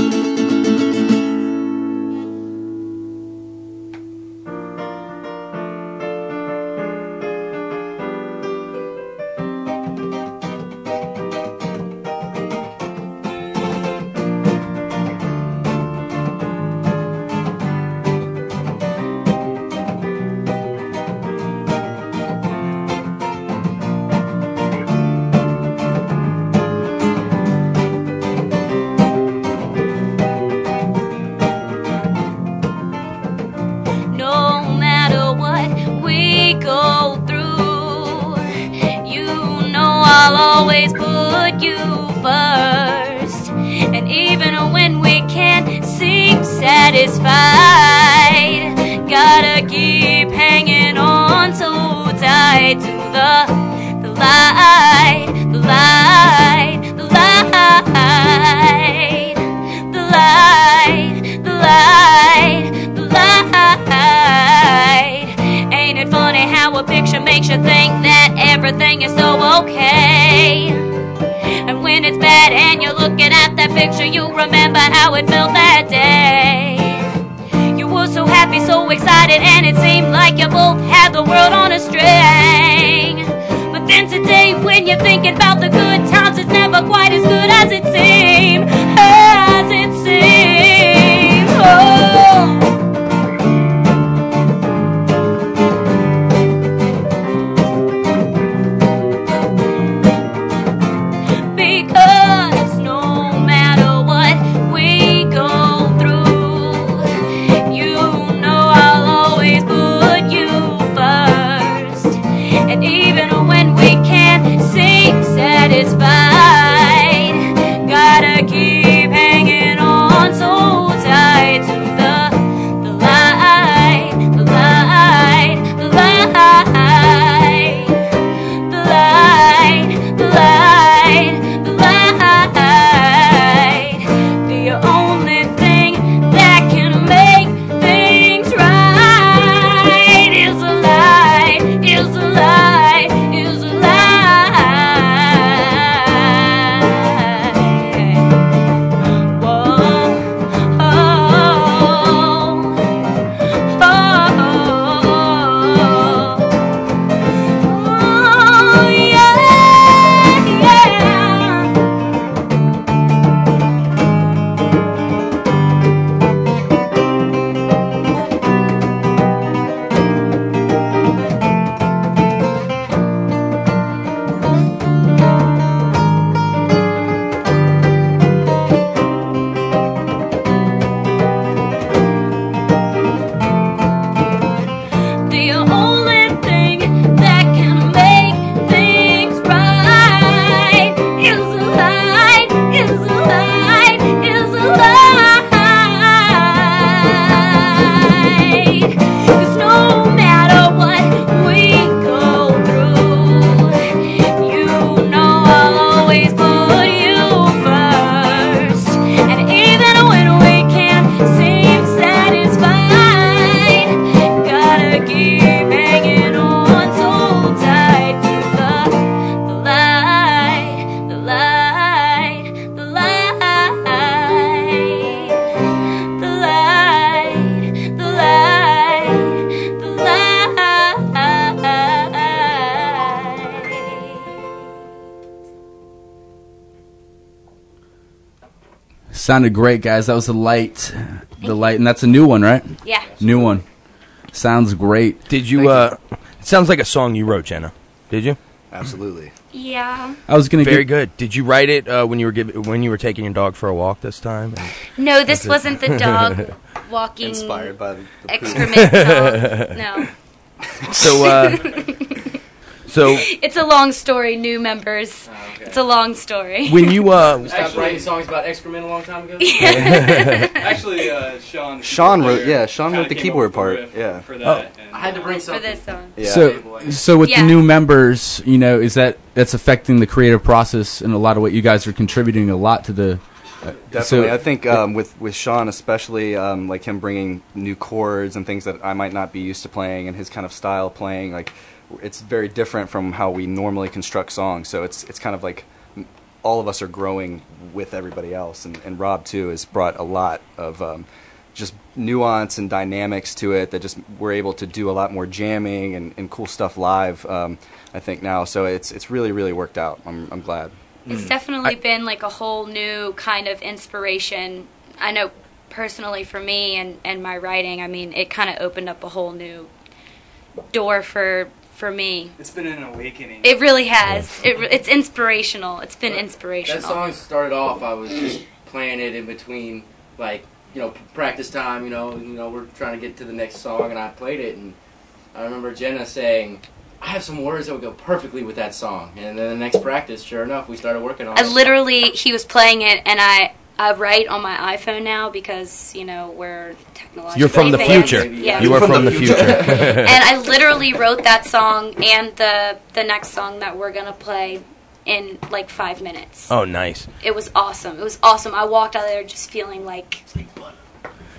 Satisfied, gotta keep hanging on so tight to the, the light, the light, the light, the light, the light, the light. mean it's bad, and you're looking at that picture, you remember how it felt that day. You were so happy, so excited, and it seemed like you both had the world on a string. But then today, when you're thinking about the good times, it's never quite as good as it seemed, as it seemed. Oh. Because no matter what we go through, you know I'll always put you first. And even when we can't seem satisfied, gotta keep hanging on so tight to the, the light, the light, the light, the light, the light, the light. The only thing that can make things right is a light, is a light, is a light. Whoa, oh, oh, oh, yeah, yeah. The only thing that can make things right is a light, is a light, is a light. 'Cause no matter what we go through, you know I'll always put you first. And even when we can't seem satisfied, gotta keep hanging on so tight to the, the light, the light, the light, the light, the light, the light. Sounded great, guys. That was the light, the light, and that's a new one, right? Yeah. New one. Sounds great. Did you? uh It sounds like a song you wrote, Jenna. Did you? Absolutely. Yeah. I was gonna Very get- good. Did you write it uh, when you were giv when you were taking your dog for a walk this time? No, this Was it- wasn't the dog walking Inspired by the, the poop. excrement song. No. So, uh, so It's a long story, new members. It's a long story. when you uh, Stopped writing songs about excrement a long time ago. Actually, uh, Sean. Sean wrote, yeah, Sean kinda wrote the came keyboard up with part. the riff Yeah. For Oh. that. and I had to bring For something. this song. Yeah. So, so with Yeah. the new members, you know, is that that's affecting the creative process and a lot of what you guys are contributing a lot to the. Uh, Definitely, so- I think um, with with Sean especially, um, like him bringing new chords and things that I might not be used to playing, and his kind of style of playing, like it's very different from how we normally construct songs. So it's it's kind of like m- all of us are growing with everybody else, and, and Rob too has brought a lot of um, just nuance and dynamics to it that just we're able to do a lot more jamming and, and cool stuff live. Um, I think now, so it's it's really really worked out. I'm I'm glad. It's definitely been like a whole new kind of inspiration. I know personally for me and, and my writing, I mean, it kind of opened up a whole new door for for me. It's been an awakening. It really has. It, re- it's inspirational. It's been inspirational. That song started off, I was just playing it in between, like, you know, p- practice time, you know, you know, we're trying to get to the next song, and I played it, and I remember Jenna saying, I have some words that would go perfectly with that song. And then the next practice, sure enough, we started working on I it. literally, he was playing it, and I, I write on my iPhone now because, you know, we're technologically You're from the advanced. future. Yeah. You are from the future. And I literally wrote that song and the the next song that we're gonna play in like five minutes. Oh, nice. It was awesome. It was awesome. I walked out of there just feeling like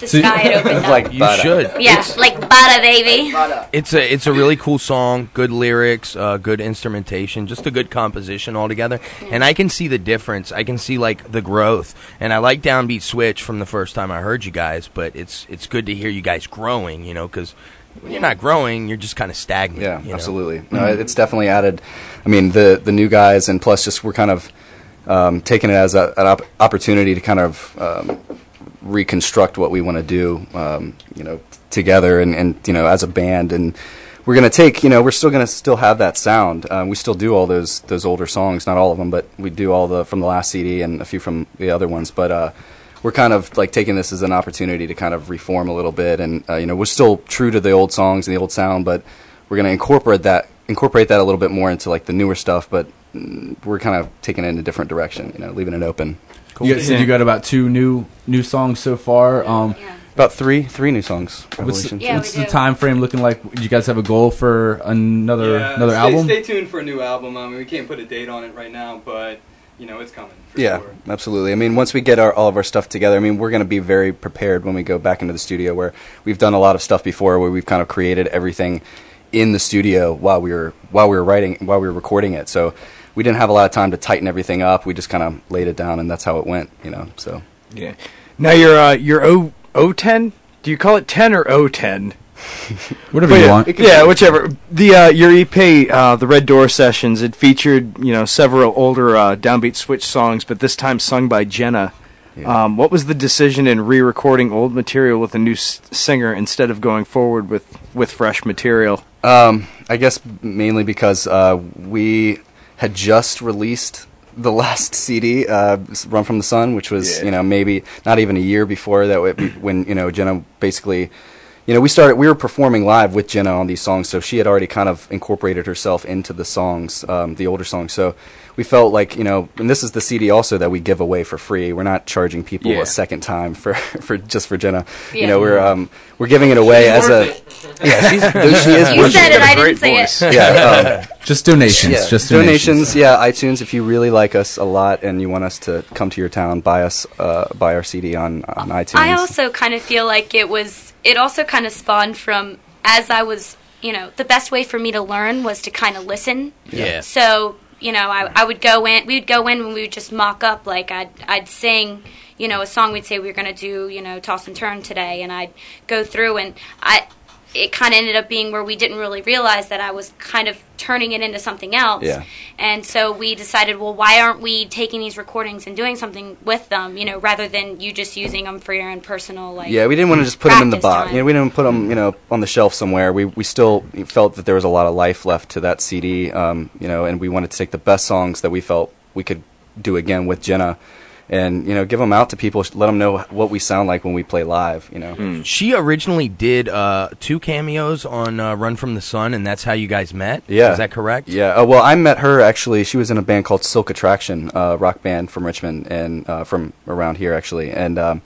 the sky had opened It's up. like You butter. should. Yeah, like butter, baby. It's a it's a really cool song, good lyrics, uh, good instrumentation, just a good composition altogether. And I can see the difference. I can see like the growth. And I like Downbeat Switch from the first time I heard you guys, but it's it's good to hear you guys growing, you know, because when you're not growing, you're just kind of stagnant. Yeah, you know? absolutely. No, it's definitely added. I mean, the the new guys, and plus, just we're kind of um, taking it as a, an op- opportunity to kind of um, reconstruct what we want to do, um, you know, together and, and you know, as a band. And we're gonna take, you know, we're still gonna still have that sound. Um, we still do all those those older songs, not all of them, but we do all the from the last C D and a few from the other ones. But uh, we're kind of like taking this as an opportunity to kind of reform a little bit, and uh, you know, we're still true to the old songs and the old sound, but we're going to incorporate that incorporate that a little bit more into like the newer stuff. But mm, we're kind of taking it in a different direction, you know, leaving it open. Cool. You guys said you got about two new new songs so far. Um, About three three new songs. What's, Revolutions. the, what's the time frame looking like? Do you guys have a goal for another Yeah, another stay, album? Stay tuned for a new album. I mean, we can't put a date on it right now, but you know, it's coming. For Yeah, sure. absolutely. I mean, once we get our, all of our stuff together, I mean, we're going to be very prepared when we go back into the studio, where we've done a lot of stuff before, where we've kind of created everything in the studio while we were while we were writing, while we were recording it. So we didn't have a lot of time to tighten everything up. We just kind of laid it down, and that's how it went. You know, so Yeah. Now your uh, your O O ten. Do you call it ten or O ten? Whatever But you yeah, want. Yeah, whichever. The uh, your E P, uh, the Red Door Sessions, it featured you know several older uh, Downbeat Switch songs, but this time sung by Jenna. Yeah. Um, what was the decision in re-recording old material with a new s- singer instead of going forward with, with fresh material? Um, I guess mainly because uh, we had just released the last C D, uh, Run From the Sun, which was, Yeah. you know, maybe not even a year before that, w- when, you know, Jenna basically, you know, we started, we were performing live with Jenna on these songs, so she had already kind of incorporated herself into the songs, um, the older songs. So we felt like, you know, and this is the C D also that we give away for free. We're not charging people Yeah. a second time for, for just for Jenna. Yeah. You know, we're um, we're giving it away as a. Yeah, she's, she is. You worth said it, She's got a I didn't great say voice. it. Yeah, um, Just donations. yeah, Just donations. donations. Yeah, iTunes. If you really like us a lot and you want us to come to your town, buy us, uh, buy our C D on on iTunes. I also kind of feel like it was, it also kind of spawned from, as I was, you know, the best way for me to learn was to kind of listen. Yeah. So, you know, I, I would go in, we would go in when we would just mock up, like I'd, I'd sing, you know, a song, we'd say we were going to do, you know, Toss and Turn today, and I'd go through, and I, it kind of ended up being where we didn't really realize that I was kind of turning it into something else. Yeah. And so we decided, well, why aren't we taking these recordings and doing something with them, you know, rather than you just using them for your own personal, like, Yeah, we didn't want to just put them in the practice box. time. You know, we didn't put them, you know, on the shelf somewhere. We we still felt that there was a lot of life left to that C D. Um, you know, and we wanted to take the best songs that we felt we could do again with Jenna, and you know, give them out to people, let them know what we sound like when we play live. You know, She originally did uh, two cameos on uh, Run From the Sun, and that's how you guys met? Yeah. Is that correct? Yeah. Uh, well, I met her actually. She was in a band called Silk Attraction, uh, rock band from Richmond and uh, from around here actually, and um,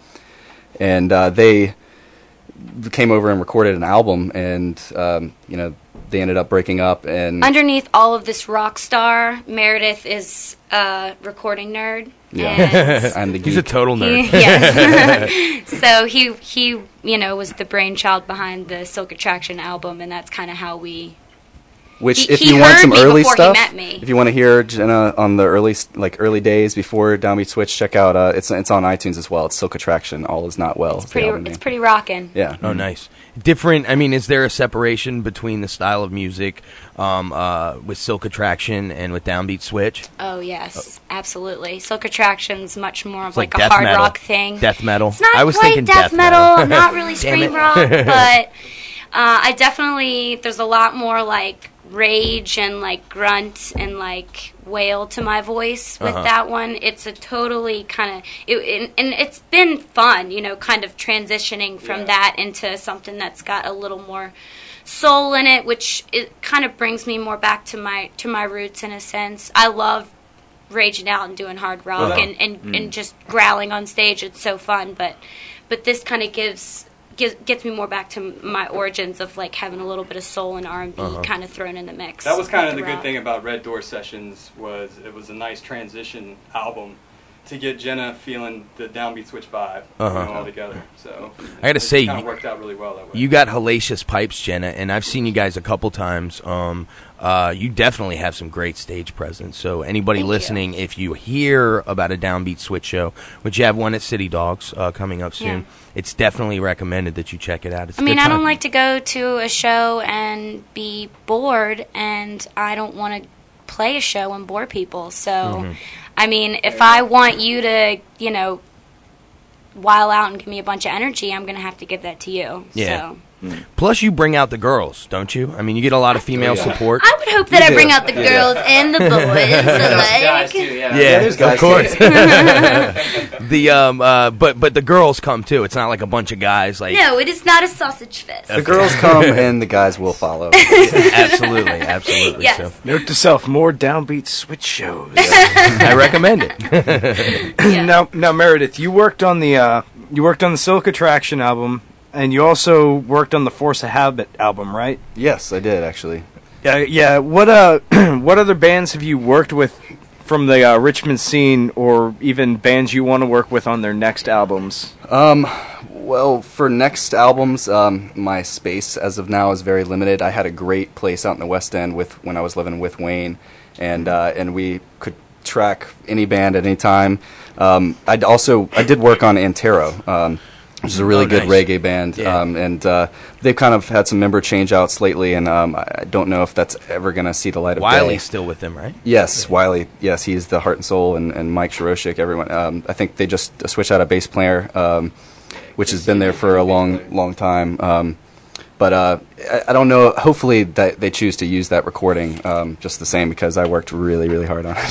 and uh, they came over and recorded an album, and um, you know, they ended up breaking up. And Underneath all of this rock star, Meredith is a recording nerd. yeah, I'm the geek. He's a total nerd. He, yes. So he he you know was the brainchild behind the Silk Attraction album, and that's kind of how we. Which, He- if he you want heard some me early before he stuff, met me. if you want to hear Jenna on the early, s- like early days before Downbeat Switch, check out. Uh, it's it's on iTunes as well. It's Silk Attraction. All is not well. It's the pretty. album It's name. pretty rocking. Yeah. Oh, nice. Different. I mean, is there a separation between the style of music um, uh, with Silk Attraction and with Downbeat Switch? Oh yes, absolutely. Silk Attraction's much more of It's like, like a death hard metal. rock thing. Death metal. It's not I was quite thinking death, death metal. not really Damn scream it. rock, but uh, I definitely there's a lot more like rage and like grunt and like wail to my voice with Uh-huh. that one. It's a totally kind of it, and, and it's been fun, you know, kind of transitioning from that into something that's got a little more soul in it, which it kind of brings me more back to my to my roots in a sense. I love raging out and doing hard rock Well, that- and, and, Mm. and just growling on stage. It's so fun, but but this kind of gives, gives gets me more back to my origins of like having a little bit of soul and R and B Uh-huh. kind of thrown in the mix. That was kind of with the good rock. thing about Red Door Sessions was it was a nice transition album to get Jenna feeling the downbeat switch vibe Uh-huh. you know, all together. So I gotta it say, kind of you- worked out really well that way. You got hellacious pipes, Jenna, and I've seen you guys a couple times. Um, uh, you definitely have some great stage presence. So anybody Thank listening, if you hear about a Downbeat Switch show, which you have one at City Dogs uh, coming up soon, Yeah. it's definitely recommended that you check it out. It's a I mean, good I don't time. like to go to a show and be bored, and I don't want to play a show and bore people. So, Mhm. I mean, if I want you to, you know, while out and give me a bunch of energy, I'm going to have to give that to you. Yeah. So. Plus, you bring out the girls, don't you? I mean, you get a lot of female yeah. support. I would hope that You I do. bring out the Yeah. girls and the boys. Guys like. too, yeah. Yeah, there's of guys course. too. the um, uh, but but the girls come too. It's not like a bunch of guys. Like No, it is not a sausage fest. The girls come and the guys will follow. absolutely, absolutely. Yes. So Note to self: more downbeat switch shows. I recommend it. Now, now, Meredith, you worked on the uh, you worked on the Silk Attraction album, and you also worked on the Force of Habit album, right? Yes, I did actually. Yeah, yeah. What uh, what other bands have you worked with from the uh, Richmond scene, or even bands you want to work with on their next albums? Um, well, for next albums, um, my space as of now is very limited. I had a great place out in the West End with when I was living with Wayne, and uh, and we could track any band at any time. Um, I'd also I did work on Antero, um, which is a really Oh, good nice. reggae band, Yeah. um, and uh, they've kind of had some member change outs lately, and um, I don't know if that's ever going to see the light of day. Wiley's still with them, right? Yes, Wiley. Yes, he's the heart and soul, and, and Mike Shiroshik, everyone. Um, I think they just switched out a bass player, um, which has been there for a long, long time. Um, but uh, I, I don't know. Hopefully, that they choose to use that recording um, just the same because I worked really, really hard on it.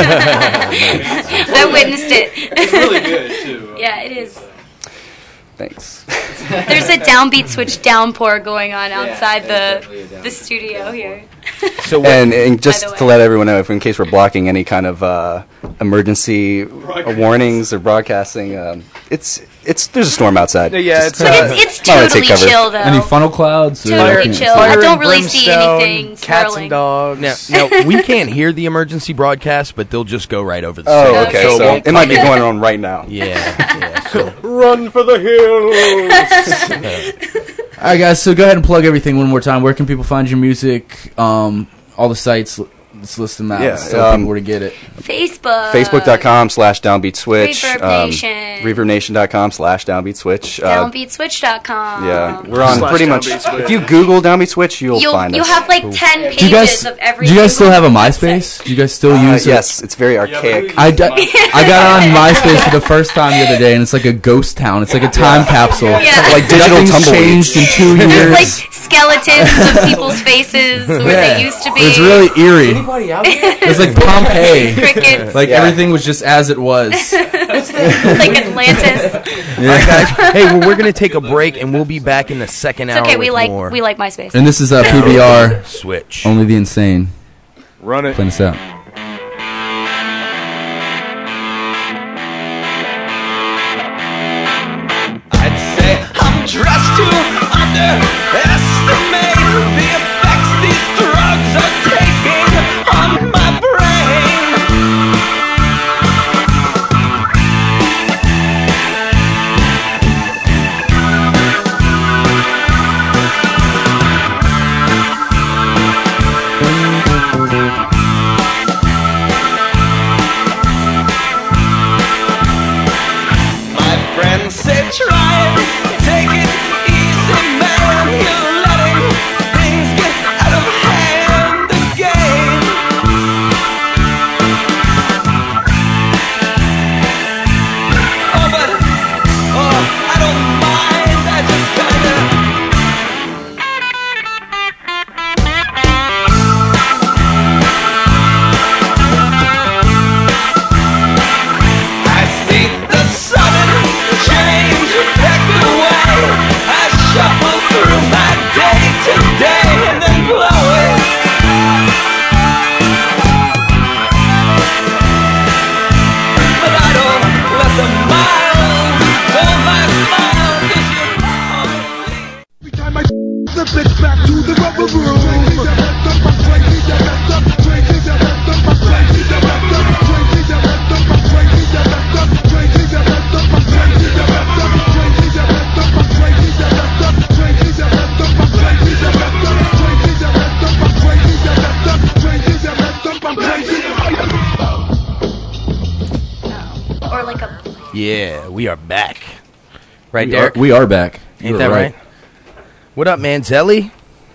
I witnessed it. It's really good too. Yeah, it is. Thanks. There's a downbeat switch downpour going on outside there's definitely a the downbeat the studio here. So what, And, and just the to way. let everyone know, if in case we're blocking any kind of uh, emergency warnings or broadcasting, um, it's it's there's a storm outside. Yeah, Just, it's, But uh, it's, it's might wanna totally take cover. chill though. Any funnel clouds? or- Totally Okay. chill. I Fire don't and really see brimstone, anything cats swirling. and dogs. now, now we can't hear the emergency broadcast, but they'll just go right over the. Oh, signal. okay. So So, it won't it might come be in. going on right now. Yeah, yeah. So Run for the hills. All right, guys. So go ahead and plug everything one more time. Where can people find your music? Um, all the sites. Let's list them out. Yeah, so um, people where to get it. Facebook. Facebook.com slash downbeat switch. Reverb um, Nation. ReverbNation.com slash downbeat switch. Uh, downbeat switch dot com. yeah, we're on Slash pretty much. Downbeat Switch. If you Google downbeat switch, you'll, You'll find you'll us. have like ten pages Do you guys of every. do you guys still have a single MySpace? Do you guys still Uh, use it? yes, it's very archaic. I, d- I got on MySpace for the first time the other day, and it's like a ghost town. It's like a time capsule. Yeah. Like digital Nothing's tumbleweeds. changed in two There's years. like skeletons of people's faces where Yeah. they used to be. It was really eerie. Anybody out there? It was like Pompeii. Crickets. Like Yeah. everything was just as it was. like Atlantis. All right, guys. Hey, well, we're gonna take a break, and we'll be back in the second It's hour. okay. We with like more we like MySpace. And this is uh, P B R. Switch. Only the insane. Run it. Playing us out. I'd say I'm dressed to underestimate the effects these drugs are taking on my brain. Or like a. Yeah, we are back. Right, We Derek? are- we are back. You Ain't were that right? right. What up, Manzelli?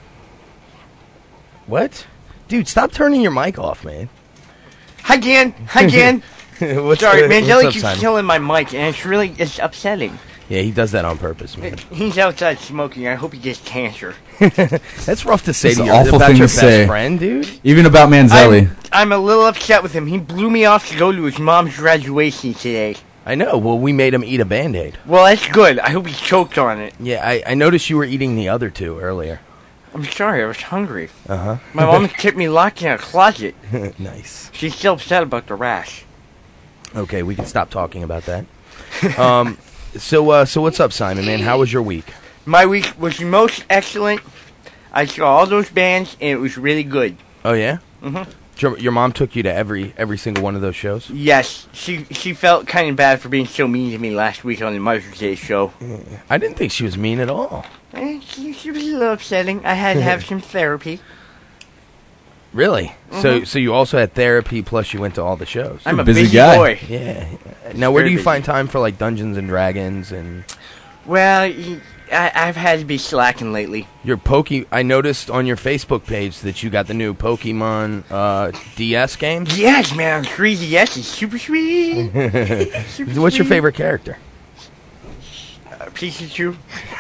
What? Dude, stop turning your mic off, man. Hi, Dan. Hi, Dan. What's, Sorry, uh, man. what's Jelly up, keeps Simon? killing my mic, and it's really it's upsetting. Yeah, he does that on purpose, man. He's outside smoking. I hope he gets cancer. That's rough to say That's to an your, awful about thing your to best say. friend, dude. Even about Manzelli. I'm, I'm a little upset with him. He blew me off to go to his mom's graduation today. I know. Well, we made him eat a Band-Aid. Well, that's good. I hope he choked on it. Yeah, I, I noticed you were eating the other two earlier. I'm sorry. I was hungry. Uh-huh. My mom kept me locked in a closet. Nice. She's still upset about the rash. Okay, we can stop talking about that. Um, so, uh, so what's up, Simon, man? How was your week? My week was most excellent. I saw all those bands, and it was really good. Oh, yeah? Mm-hmm. Your, your mom took you to every every single one of those shows? Yes, she she felt kind of bad for being so mean to me last week on the Mother's Day show. I didn't think she was mean at all. Eh, she, she was a little upsetting. I had to have some therapy. Really? So Mhm. so you also had therapy, plus you went to all the shows? I'm a busy busy guy. boy. Yeah. Now, where Very do you busy. find time for, like, Dungeons and Dragons and... Well, y- I, I've had to be slacking lately. Your Poke... I noticed on your Facebook page that you got the new Pokemon uh, D S game. Yes, man, three D S is super sweet. Super What's your sweet. favorite character? Uh, Pikachu.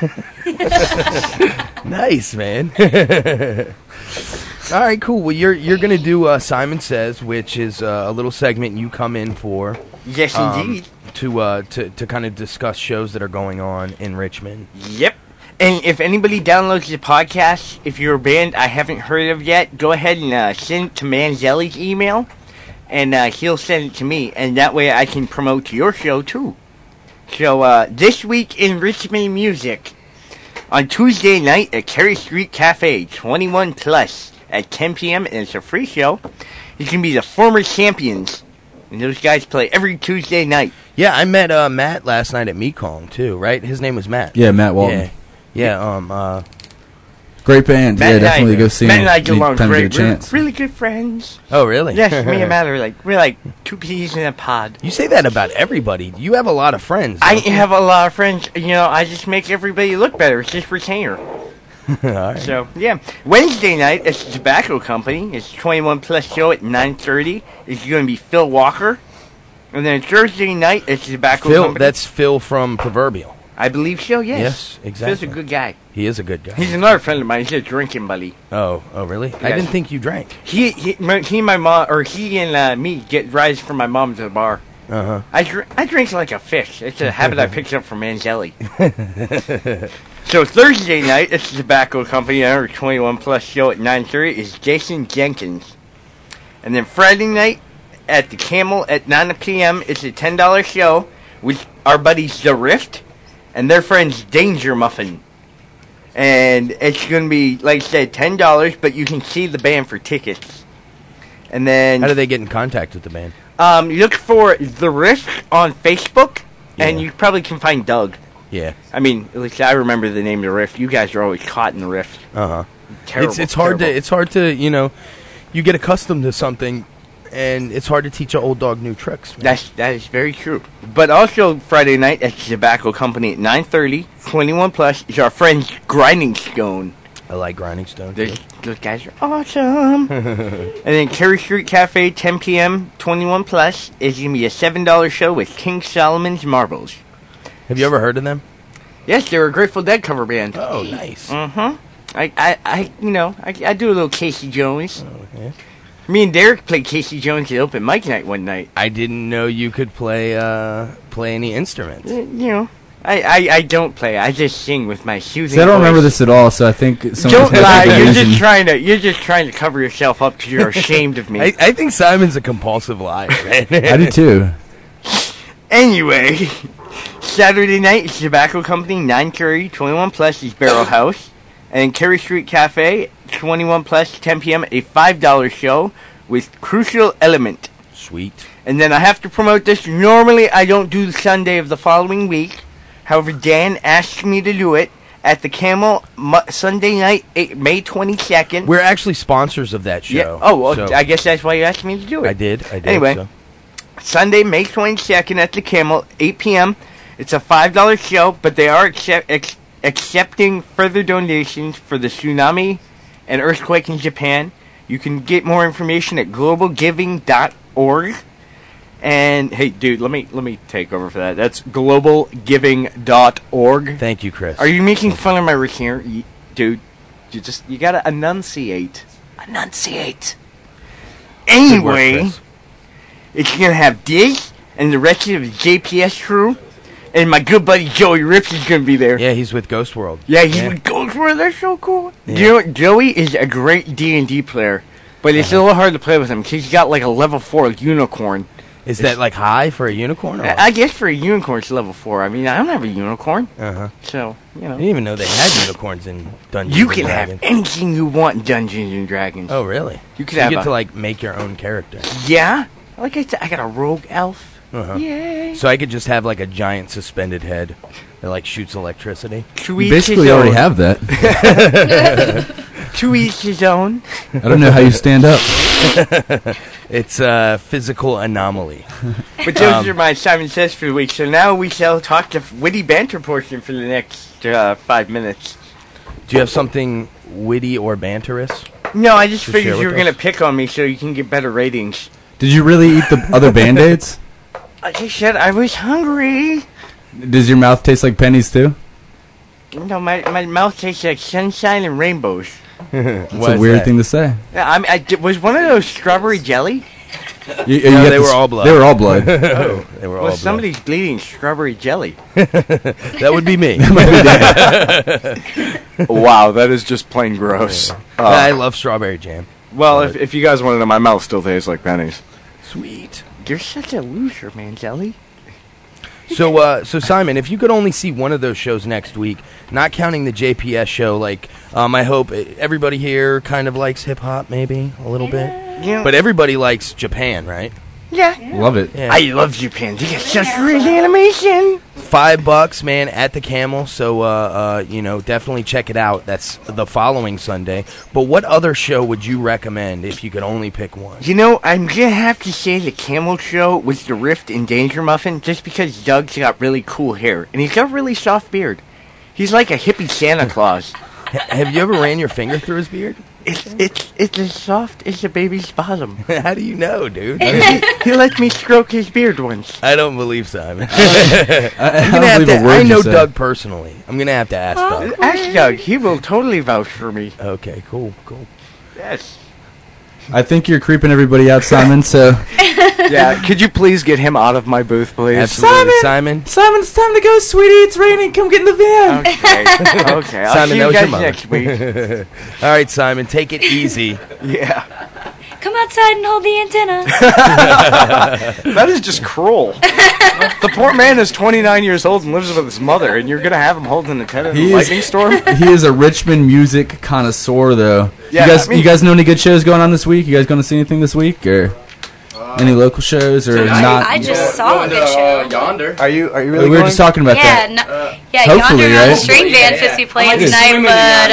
Nice, man. All right, cool. Well, you're you're gonna do uh, Simon Says, which is uh, a little segment you come in for. Yes, um, indeed. To uh, to to kind of discuss shows that are going on in Richmond. Yep. And if anybody downloads the podcast, if you're a band I haven't heard of yet, go ahead and uh, send it to Manzelli's email, and uh, he'll send it to me, and that way I can promote your show too. So uh, this week in Richmond music, on Tuesday night at Carey Street Cafe, twenty-one plus at ten p.m. and it's a free show. You can be the former champions, and those guys play every Tuesday night. Yeah, I met uh, Matt last night at Mekong too. Right, his name was Matt. Yeah, Matt Walton. Yeah, yeah. Um, uh, Great band. Matt Yeah, and I- definitely go see Matt him. and I get along anytime you great. get a We're chance. really good friends. oh, really? Yes, me and Matt are like we're like two peas in a pod. You say that about everybody. You have a lot of friends. I don't you? have a lot of friends. You know, I just make everybody look better. It's just retainer. All right. So yeah, Wednesday night it's the Tobacco Company. It's twenty-one plus show at nine thirty. It's going to be Phil Walker, and then Thursday night it's the Tobacco Phil, Company. that's Phil from Proverbial. I believe so. Yes. Yes, exactly. Phil's a good guy. He is a good guy. He's another friend of mine. He's a drinking buddy. Oh, oh, really? I Yes. didn't think you drank. He, he, my, he, and my mom, or he and uh, me get rides from my mom to the bar. Uh huh. I drink, I drink like a fish. It's a habit I picked up from Manzelli. So Thursday night, it's the Tobacco Company, another twenty-one plus show at nine thirty is Jason Jenkins. And then Friday night at the Camel at nine p.m. it's a ten dollar show with our buddies The Rift and their friends Danger Muffin. And it's going to be, like I said, ten dollars, but you can see the band for tickets. And then... How do they get in contact with the band? Um, you look for The Rift on Facebook, and you probably can find Doug. Yeah. I mean, at least I remember the name of The Rift. You guys are always caught in The Rift. Uh huh. Terrible, It's it's hard terrible. to it's hard to you know, you get accustomed to something, and it's hard to teach an old dog new tricks. Man. That's that is very true. But also Friday night at the Tobacco Company at nine thirty, twenty-one plus is our friends Grinding Stone. I like Grinding Stone. Those, those guys are awesome. And then Carey Street Cafe, ten p.m., twenty-one plus is going to be a seven dollar show with King Solomon's Marbles. Have you ever heard of them? Yes, they're a Grateful Dead cover band. Oh, nice. Mm-hmm. I, I, I, you know, I, I do a little Casey Jones. Oh, yeah. Me and Derek played Casey Jones at open mic night one night. I didn't know you could play uh play any instruments. You know, I, I, I don't play. I just sing with my soothing See, I don't voice. remember this at all, so I think someone Don't just had lie. the You're illusion. just trying to. You're just trying to cover yourself up because you're ashamed of me. I, I think Simon's a compulsive liar, man. I do too. Anyway, Saturday night is Tobacco Company, nine thirty, twenty-one plus is Barrel House. And Carey Street Cafe, twenty-one plus, ten p.m., a five dollar show with Crucial Element. Sweet. And then I have to promote this. Normally, I don't do the Sunday of the following week. However, Dan asked me to do it at the Camel Mu- Sunday night, eight, May twenty-second. We're actually sponsors of that show. Yeah. Oh, well, so I guess that's why you asked me to do it. I did. I did. Anyway, so. Sunday, May twenty-second at the Camel, eight p.m. It's a five dollar show, but they are accept, ex, accepting further donations for the tsunami and earthquake in Japan. You can get more information at global giving dot org. And hey, dude, let me let me take over for that. That's global giving dot org. Thank you, Chris. Are you making fun of my receiver, dude? You just you gotta enunciate. Enunciate. Anyway, Good work, Chris. it's gonna have this and the rest of the J P S crew, and my good buddy Joey Rips is gonna be there. Yeah, he's with Ghost World. Yeah, he's with Ghost World. That's so cool. Yeah. You know, Joey is a great D and D player, but it's Uh-huh. a little hard to play with him because he's got like a level four unicorn. Is that like high for a unicorn? Or I I guess for a unicorn, it's level four. I mean, I don't have a unicorn. Uh huh. So, you know. I didn't even know they had unicorns in Dungeons You and can have Dragons. anything you want in Dungeons and Dragons. Oh, really? You could So have you get a- to like make your own character. Yeah. Like I said, I got a rogue elf. Uh-huh. Yay. So I could just have like a giant suspended head that like shoots electricity. To You each basically his already own. have that. To each his own. I don't know how you stand up. It's a physical anomaly. But those Um, are my Simon Says for the week. So now we shall talk the witty banter portion for the next uh, five minutes. Do you have something witty or banterous? No, I just to figured share you were with going to us? pick on me so you can get better ratings. Did you really eat the other Band-Aids? Like I said, I was hungry. Does your mouth taste like pennies too? No, my, my mouth tastes like sunshine and rainbows. That's a weird thing to say. Yeah, I mean, I, did- was one of those strawberry jelly? You- you No, got they the were s- all blood. They were all blood. Oh, They were all well, blood. somebody's bleeding strawberry jelly. That would be me. Wow, that is just plain gross. I love strawberry jam. Well, if, if you guys want to know, my mouth still tastes like pennies. Sweet. You're such a loser, man, jelly. So, uh, so Simon, if you could only see one of those shows next week, not counting the J P S show, like, um, I hope everybody here kind of likes hip hop, maybe a little bit, Yeah. but everybody likes Japan, right? Yeah. Love it. Yeah. I love Japan. They got such great animation. Five bucks, man, at the Camel. So, uh, uh, you know, definitely check it out. That's the following Sunday. But what other show would you recommend if you could only pick one? You know, I'm gonna have to say the Camel Show was the Rift and Danger Muffin, just because Doug's got really cool hair and he's got a really soft beard. He's like a hippie Santa Claus. H- have you ever ran your finger through his beard? It's it's it's as soft as a baby's bosom. How do you know, dude? he, he let me stroke his beard once. I don't believe Simon. I, I I'm don't gonna have believe to, a word I you know said. Doug personally. I'm gonna have to ask Doug. Ask Doug. He will totally vouch for me. Okay, cool, cool. Yes. I think you're creeping everybody out, Simon. So Yeah. Could you please get him out of my booth, please? Absolutely, Simon. Simon, it's time to go, sweetie. It's raining. Come get in the van. Okay. Okay. I'll Simon, see that you was guys your mother. next week. All right, Simon, take it easy. Yeah. Come outside and hold the antenna. That is just cruel. The poor man is twenty-nine years old and lives with his mother, and you're gonna have him holding the antenna in He a is- lightning storm. he is a Richmond music connoisseur, though. Yeah, you guys, I mean- you guys know any good shows going on this week? You guys going to see anything this week, or any local shows, or Tonight? not? I just Yeah, saw going a to, good show. uh, Yonder. Are you? Are you we really? were going? just talking about Yeah, that. no, yeah, Hopefully, Yonder has right? a string band Yeah. supposed to be playing I'm gonna tonight, swim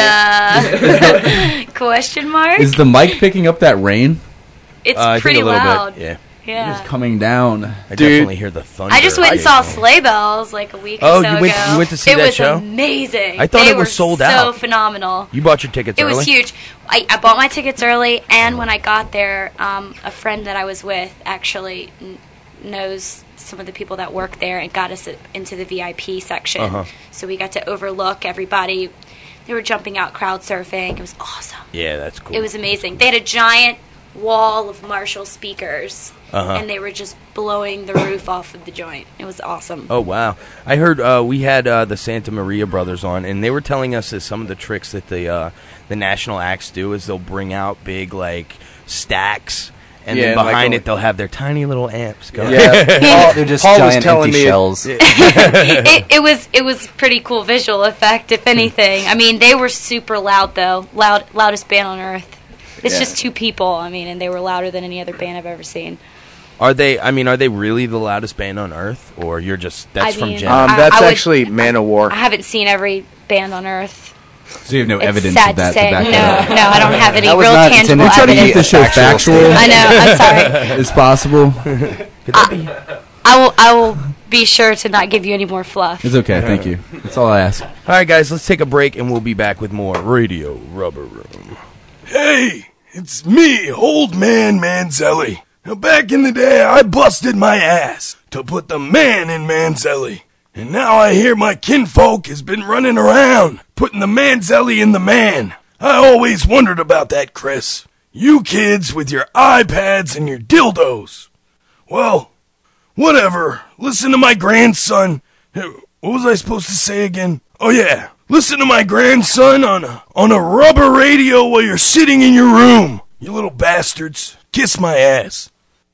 but in uh, question mark. Is the mic picking up that rain? It's Uh, I think pretty a little loud. bit. Yeah, Yeah. It's coming down. I Dude. definitely hear the thunder. I just went and saw occasionally. Sleigh Bells like a week Oh, or so you went- ago. you went to see it that was show? amazing. I thought They it was were sold so out. phenomenal. You bought your tickets It early? was huge. I, I bought my tickets early, and when I got there, um, a friend that I was with actually n- knows some of the people that work there and got us into the V I P section. Uh-huh. So we got to overlook everybody. They were jumping out, crowd surfing. It was awesome. Yeah, that's cool. It was amazing. They had a giant wall of Marshall speakers, Uh-huh. and they were just blowing the roof off of the joint. It was awesome. Oh wow! I heard uh, we had uh, the Santa Maria brothers on, and they were telling us that some of the tricks that the uh, the national acts do is they'll bring out big like stacks, and Yeah, then like behind a- it they'll have their tiny little amps going. Yeah, Paul, they're just Paul was giant telling empty me it- shells. it, it was it was pretty cool visual effect, if anything. I mean, they were super loud though, loud loudest band on earth. It's Yeah. just two people. I mean, and they were louder than any other band I've ever seen. Are they? I mean, are they really the loudest band on earth, or you're just that's I from mean, Jenna? Um, I- that's I would- actually Man of War. I haven't seen every band on earth. So you have no It's evidence sad of that to say. back no, that up? no, I don't have any That was real not tangible intended We try to evidence. keep the show Factual factual. I know. I'm sorry. As possible. I, I will. I will be sure to not give you any more fluff. It's okay. Thank you. That's all I ask. All right, guys, let's take a break, and we'll be back with more Radio Rubber Room. Hey, it's me, Old Man Manzelli. Now, back in the day, I busted my ass to put the man in Manzelli. And now I hear my kinfolk has been running around, putting the Manzelli in the man. I always wondered about that, Chris. You kids with your iPads and your dildos. Well, whatever. Listen to my grandson. What was I supposed to say again? Oh, yeah. Listen to my grandson on a, on a rubber radio while you're sitting in your room. You little bastards. Kiss my ass.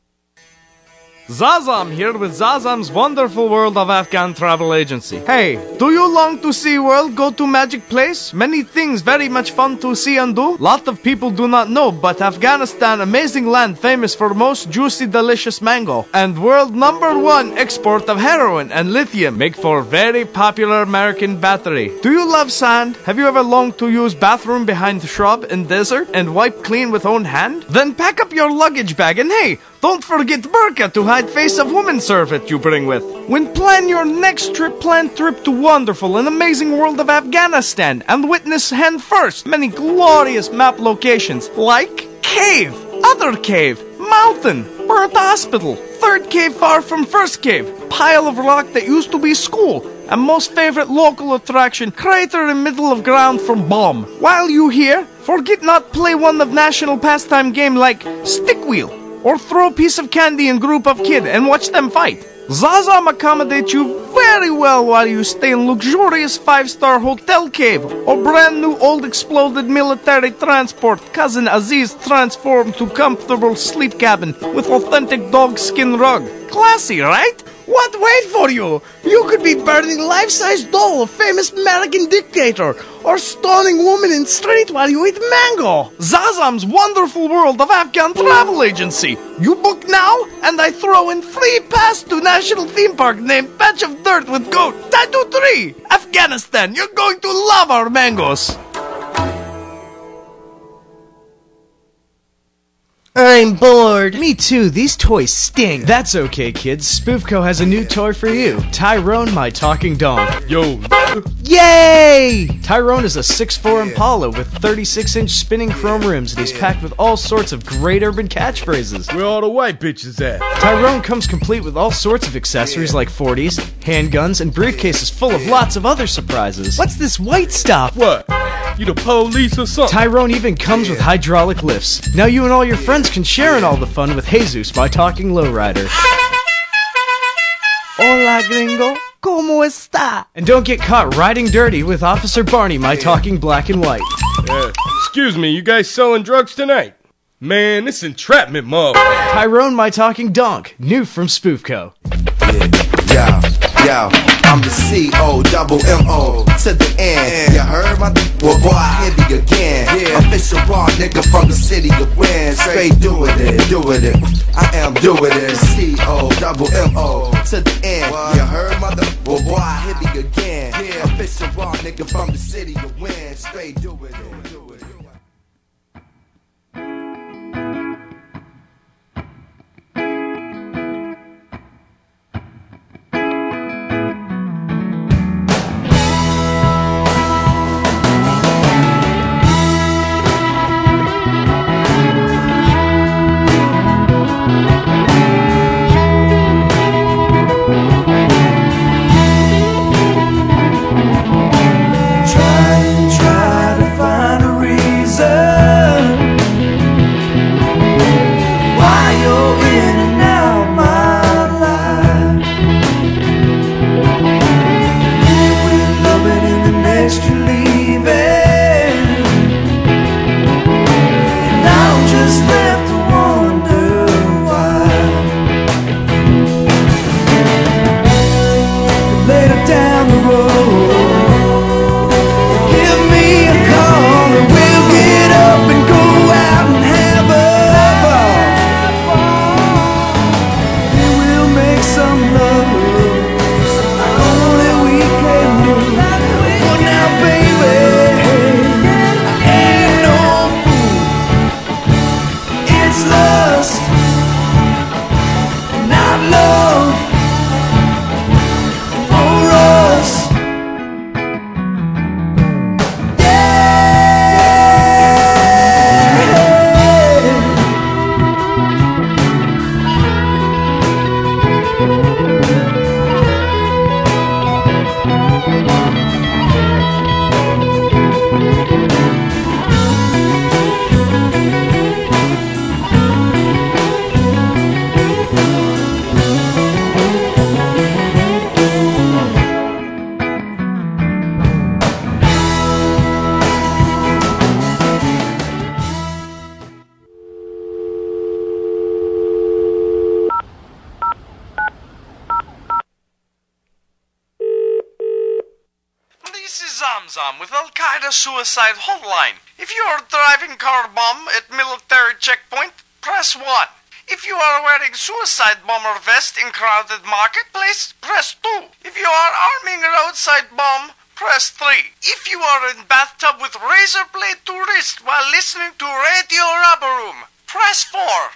Zazam here with Zazam's Wonderful World of Afghan Travel Agency. Hey, do you long to see world, go to magic place? Many things very much fun to see and do. Lot of people do not know, but Afghanistan, amazing land famous for most juicy, delicious mango. And world number one export of heroin and lithium make for very popular American battery. Do you love sand? Have you ever longed to use bathroom behind shrub in desert and wipe clean with own hand? Then pack up your luggage bag and hey, don't forget burqa to hide face of woman servant you bring with. When plan your next trip, plan trip to wonderful and amazing world of Afghanistan and witness hand first many glorious map locations like cave, other cave, mountain, burnt hospital, third cave far from first cave, pile of rock that used to be school, and most favorite local attraction, crater in middle of ground from bomb. While you here, forget not play one of national pastime game like stick wheel, or throw a piece of candy in group of kid and watch them fight. Zazam accommodate you very well while you stay in luxurious five-star hotel cave or brand new old exploded military transport Cousin Aziz transformed to comfortable sleep cabin with authentic dog skin rug. Classy, right? What wait for you? You could be burning life-size doll of famous American dictator or stoning woman in street while you eat mango. Zazam's Wonderful World of Afghan Travel Agency. You book now and I throw in free pass to national theme park named Patch of Dirt with Goat. Tattoo three. Afghanistan, you're going to love our mangoes. I'm bored. Me too. These toys stink. That's okay, kids. Spoofco has a new toy for you. Tyrone, my talking dog. Yo. Yay! Tyrone is a six foot four Impala with thirty-six inch spinning chrome rims, and he's packed with all sorts of great urban catchphrases. Where all the white bitches at? Tyrone comes complete with all sorts of accessories like forties, handguns, and briefcases full of lots of other surprises. What's this white stuff? What? You the police or something? Tyrone even comes with hydraulic lifts. Now you and all your friends can share in all the fun with Jesus by talking lowrider. Hola, gringo. ¿Cómo está? And don't get caught riding dirty with Officer Barney, my talking black and white. Uh, excuse me, you guys selling drugs tonight? Man, this entrapment mob. Tyrone, my talking donk, new from Spoofco. Yeah, yo, I'm the C O double M O to the end. You heard my well, boy, I hit me again. Yeah. Official raw nigga from the city of Win. Straight doing it, doing it. I am doing it. C O double M O to the end. What? You heard mother? Well, boy, I hit me again. Yeah. Official raw nigga from the city of Win. Straight doing it, do it. Now, baby. Zamzam with Al Qaeda Suicide Hotline. If you are driving car bomb at military checkpoint, press one. If you are wearing suicide bomber vest in crowded marketplace, press two. If you are arming roadside bomb, press three. If you are in bathtub with razor blade to wrist while listening to Radio Rubber Room, press four.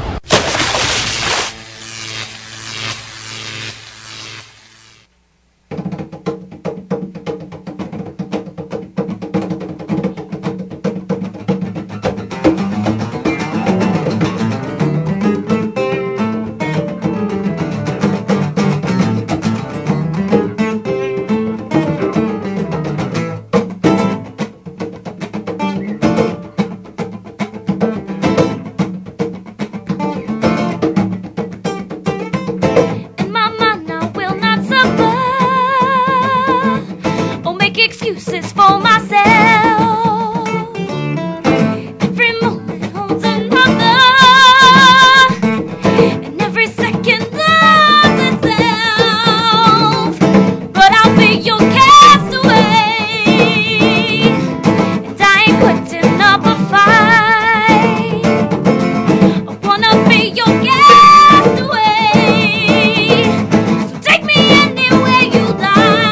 Excuses for myself. Every moment holds another, and every second loves itself. But I'll be your castaway, and I ain't putting up a fight. I wanna be your castaway, so take me anywhere you like.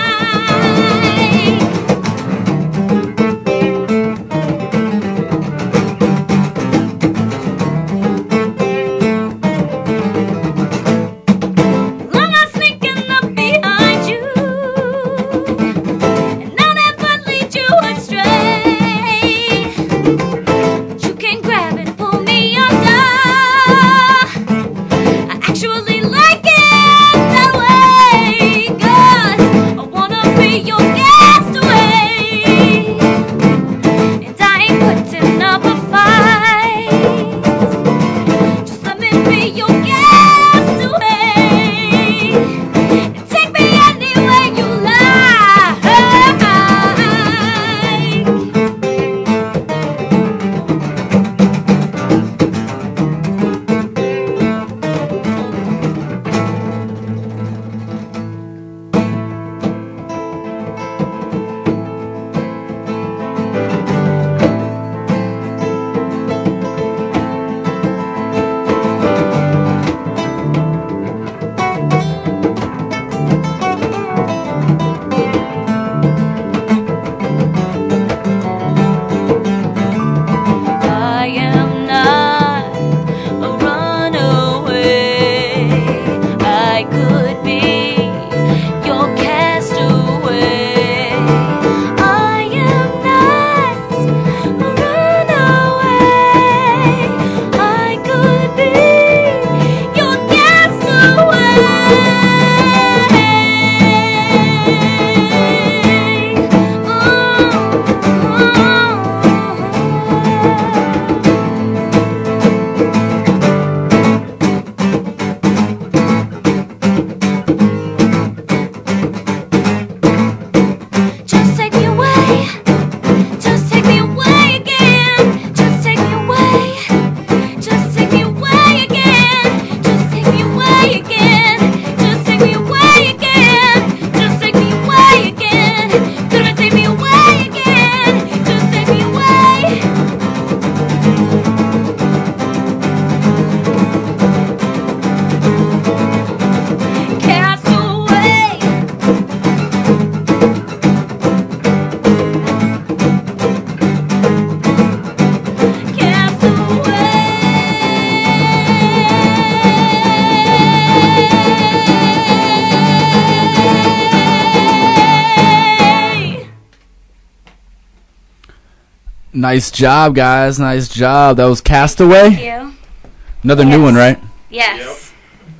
Nice job, guys. Nice job. That was Castaway. Thank you. Another Yes. new one, right? Yes.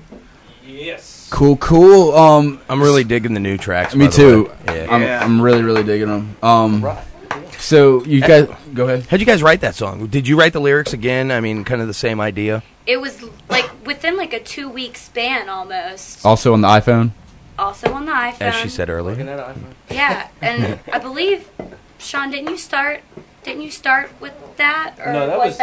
Yes. Cool, cool. Um, I'm really digging the new tracks. Me by the too. way. Yeah. I'm, I'm really, really digging them. Um, so you guys, go ahead. How'd you guys write that song? Did you write the lyrics again? I mean, kind of the same idea. It was like within like a two week span almost. Also on the iPhone. Also on the iPhone. As she said earlier. Yeah, and I believe Sean, didn't you start? Didn't you start with that, or No, that was, was- that?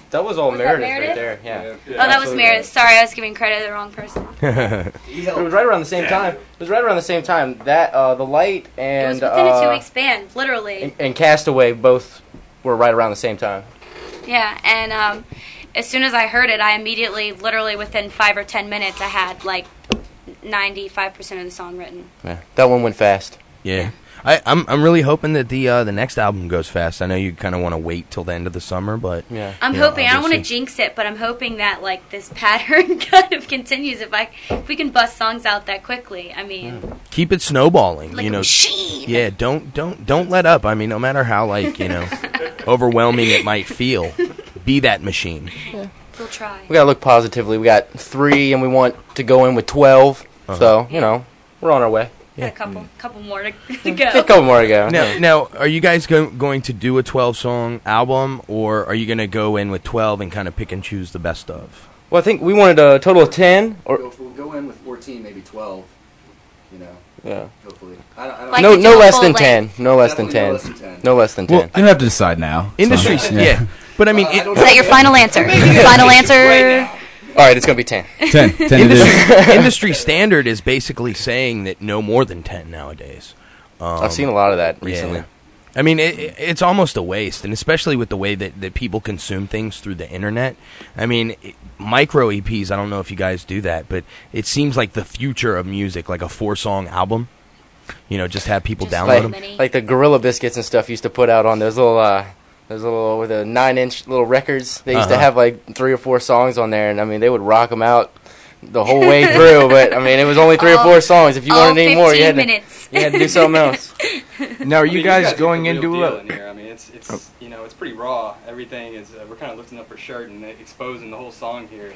That was all Was that Meredith, Meredith? right there. Yeah. Oh, that was Meredith. Sorry, I was giving credit to the wrong person. But it was right around the same time. It was right around the same time that uh, the light It and was within uh, a two-week span, literally. and, and Castaway both were right around the same time. Yeah, and um, as soon as I heard it, I immediately, literally within five or ten minutes, I had like ninety-five percent of the song written. Yeah, that one went fast. Yeah. I, I'm I'm really hoping that the uh, the next album goes fast. I know you kind of want to wait till the end of the summer, but yeah. I'm you know, hoping. I don't want to obviously- jinx it, but I'm hoping that like this pattern kind of continues. If I, if we can bust songs out that quickly, I mean, keep it snowballing. Like you a know, machine. yeah. Don't don't don't let up. I mean, no matter how like you know overwhelming it might feel, be that machine. we'll try. We gotta look positively. We got three, and we want to go in with twelve. Uh-huh. So you know, we're on our way. Got a couple, couple more to, to go. A couple more to go. Now, now, are you guys go, going to do a twelve song album, or are you going to go in with twelve and kind of pick and choose the best of? Well, I think we wanted a total of ten. Or We'll, we'll go in with fourteen, maybe twelve. You know. Yeah. Hopefully. I don't, I don't Like no, to do no a less full than length. ten. No less than Definitely no ten. less than ten. No less than Well, ten. you don't have to decide now. It's Industry, fine. yeah. But I mean, it, Is that your final answer? Final answer? All right, it's gonna be ten. ten. ten it is. industry, industry standard is basically saying that no more than ten nowadays. Um, I've seen a lot of that recently. Yeah. I mean, it, it- it's almost a waste, and especially with the way that, that people consume things through the internet. I mean, it, micro E Ps, I don't know if you guys do that, but it seems like the future of music, like a four-song album. You know, just have people Just download Like, them. like the Gorilla Biscuits and stuff used to put out on those little, uh, those little with the nine-inch little records. They used to Uh-huh. have like three or four songs on there, and I mean, they would rock them out the whole way through. But I mean, it was only three or All- four songs. If you all wanted any more, you had fifteen to, minutes. you had to do something else. Now, are I you mean, guys get going the real into deal a? in here. I mean, it's it's you know it's pretty raw. Everything is uh, we're kind of lifting up our shirt and exposing the whole song here.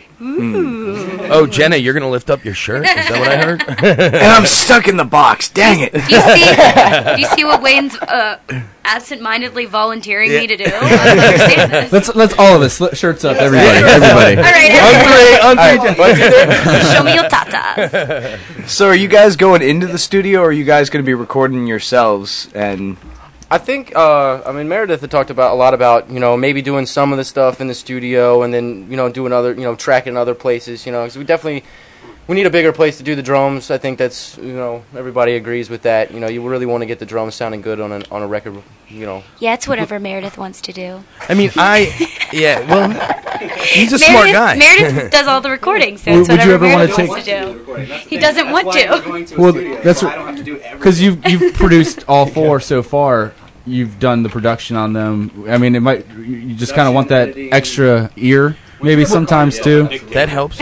Oh, Jenna, you're going to lift up your shirt? Is that what I heard? And I'm stuck in the box. Dang it! Do you see? Do you see what Wayne's uh, absent-mindedly volunteering me to do? I don't understand this. Let's let's all of us let shirts up. Everybody, everybody. All right, On three, on three, One, two, three. show me your tatas. So, are you guys going into the studio, or are you guys going to be recording yourselves? And I think, uh, I mean, Meredith had talked about a lot about, you know, maybe doing some of the stuff in the studio and then, you know, doing other, you know, tracking other places, you know, because we definitely, we need a bigger place to do the drums. I think that's, you know, everybody agrees with that. You know, you really want to get the drums sounding good on a, on a record, you know. Yeah, it's whatever Meredith wants to do. I mean, I, yeah, well, he's a smart Meredith, guy. Meredith does all the recording, so Would- it's would you whatever ever wanna Meredith take- wants to do. That's the He thing. doesn't That's want why to. we're going to a Well, studio, that's so what- I don't have to do everything. Because you've you've produced all four so far. You've done the production on them. I mean, it might. You just kind of want that Production, editing. extra ear, maybe sometimes too. That helps.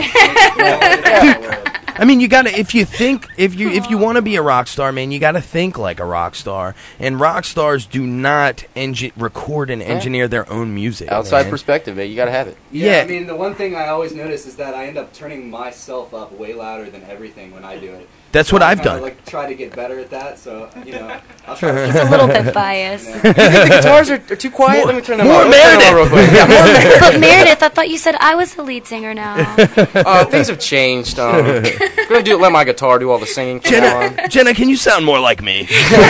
I mean, you gotta if you think if you if you want to be a rock star, man, you gotta think like a rock star. And rock stars do not engi- record and engineer their own music. Outside man. perspective, man, you got to have it. Yeah, Yeah. I mean, the one thing I always notice is that I end up turning myself up way louder than everything when I do it. That's So what I I've kinda, done. Like, try to get better at that. So you know, I'll try to He's a little bit biased. Yeah. You think the guitars are, are too quiet? Let me turn them more on. Let me turn them on real quick. Yeah, more Meredith. But Meredith, I thought you said I was the lead singer now. Uh, things have changed. Um, I'm gonna do let my guitar do all the singing from now on. Jenna, Jenna, can you sound more like me?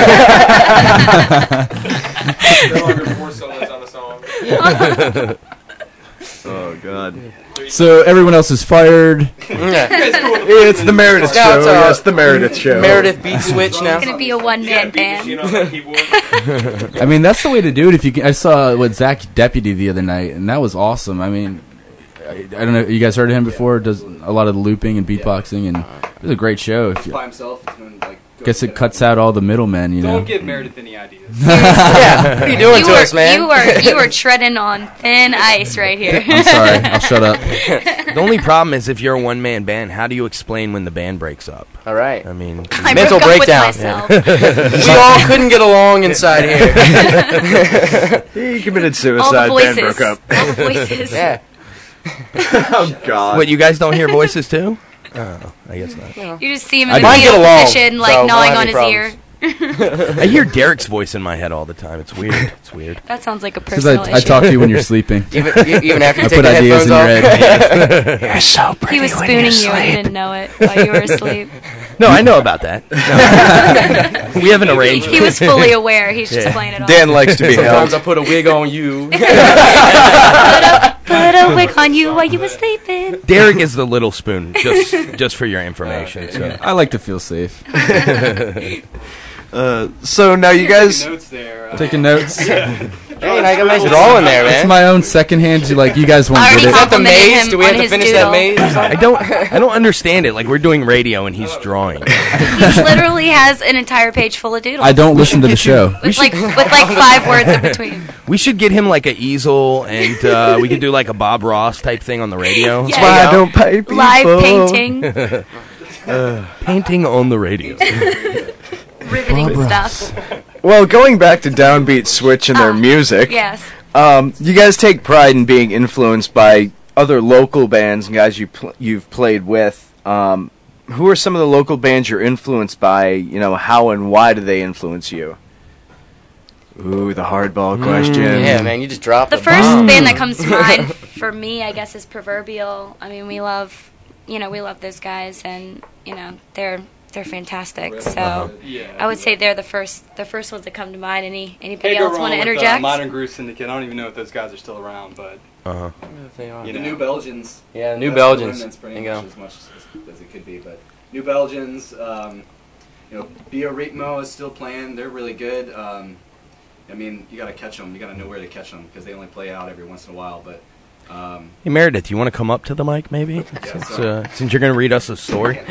No longer four solos on a song. oh god, So everyone else is fired. Yeah. it's the Meredith Now show. it's, uh, yes, the Meredith show. Meredith beat Switch now. It's gonna be a one-man band. I mean, that's the way to do it. If you, can, I saw with Zach Deputy the other night, and that was awesome. I mean, I, I don't know. You guys heard of him before? Does a lot of the looping and beatboxing, and it was a great show. If you, by himself. He's doing, like, go guess get it cuts out all the middlemen. You know. Don't give Meredith any ideas. Yeah, what are you doing You to were, us, man? you were you were treading on thin ice right here. I'm sorry. I'll shut up. The only problem is if you're a one man band, how do you explain when the band breaks up? All right. I mean, I mental broke up with breakdown. myself. We all couldn't get along inside here. He committed All the suicide. Band voices. broke up. All the voices. Yeah. oh god. what, you guys don't hear voices too? Oh, I guess not. You just see him I in the mine get fetal along, position, like so won't gnawing have on any his ear. I hear Derek's voice in my head all the time. It's weird. It's weird. That sounds like a Because personal I, I issue. talk to you when you're sleeping. Even, e- even after you I take put the ideas headphones in your off. head. You're so pretty He was when spooning you you and sleep. didn't know it while you were asleep. No, I know about that. No. We have an arrangement. He was fully aware. He's just Yeah. playing it off. Dan likes to be Sometimes held. I put a wig on you. put a wig on you while you were sleeping. Derek is the little spoon, just just for your information. So. I like to feel safe. uh, so now you guys taking notes there. Uh, taking notes. Hey, I got my drawing there, man. It's my own secondhand. Like you guys want I to already get it. complimented him Do we on have to his finish doodle. that maze or something? I don't I don't understand it. Like we're doing radio and he's drawing. He literally has an entire page full of doodles. I don't listen to the show. With like with like five words in between. We should get him like an easel, and uh, we could do like a Bob Ross type thing on the radio. That's why I don't pay people. Live painting. uh, painting on the radio. Riveting stuff. Well, going back to Downbeat Switch and their Ah, music, yes. um, you guys take pride in being influenced by other local bands and guys you pl- you've played with. Um, who are some of the local bands you're influenced by? You know, how and why do they influence you? Ooh, the hardball question. Yeah, man, you just dropped The the first bomb. band that comes to mind for me, I guess, is Proverbial. I mean, we love, you know, we love those guys, and you know, they're they're fantastic. So Uh-huh. Yeah. I would say they're the first the first ones that come to mind. Any anybody Can't go else wrong want to with, uh, interject? Modern Groove Syndicate. I don't even know if those guys are still around, but uh-huh. They are. You The know. New Belgians. Yeah, the New That's Belgians. Remnants pretty There you much go. as much as, as it could be, but New Belgians. Um, you know, Bio Ritmo is still playing. They're really good. Um, I mean, you got to catch them. You got to know where to catch them because they only play out every once in a while. But um, Hey Meredith, you want to come up to the mic, maybe? Since, sorry. uh, since you're going to read us a story.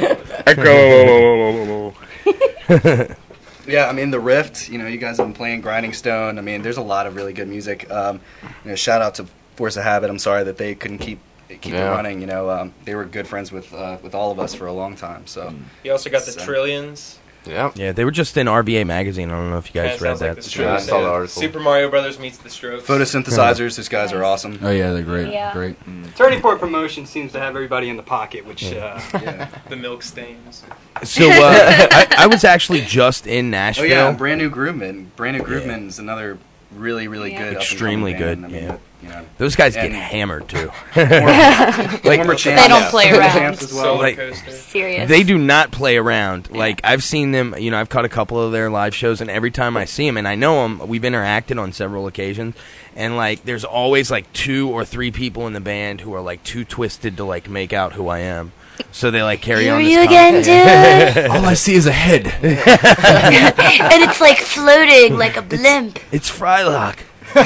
Yeah, I mean the Rift. You know, you guys have been playing Grinding Stone. I mean, there's a lot of really good music. Um, you know, shout out to Force of Habit. I'm sorry that they couldn't keep keep Yeah. it running. You know, um, they were good friends with uh, with all of us for a long time. So You also got the So- Trillions. Yeah. Yeah, they were just in R V A magazine. I don't know if you guys Kinda read sounds that. like the Strokes. Yeah, Super Mario Brothers meets the Strokes. Photosynthesizers. These guys are awesome. Oh yeah, they're great. Yeah. Great. Turning Point Promotion seems to have everybody in the pocket, which uh, the milk stains. So uh, I, I was actually just in Nashville. Oh yeah, Brand New Grooveman. Brand New Grooveman is another really really good, Extremely up-and-coming good. band. I mean, Yeah. you know, Those guys get and- hammered too. Former- former champs. They don't play around. Champs as well. Like, Serious. they do not play around. Like I've seen them, you know, I've caught a couple of their live shows, and every time I see them, and I know them, we've interacted on several occasions, and like there's always like two or three people in the band who are like too twisted to like make out who I am. So they like carry Here on. you this again, conversation. dude. All I see is a head. And it's like floating like a blimp. It's Frylock.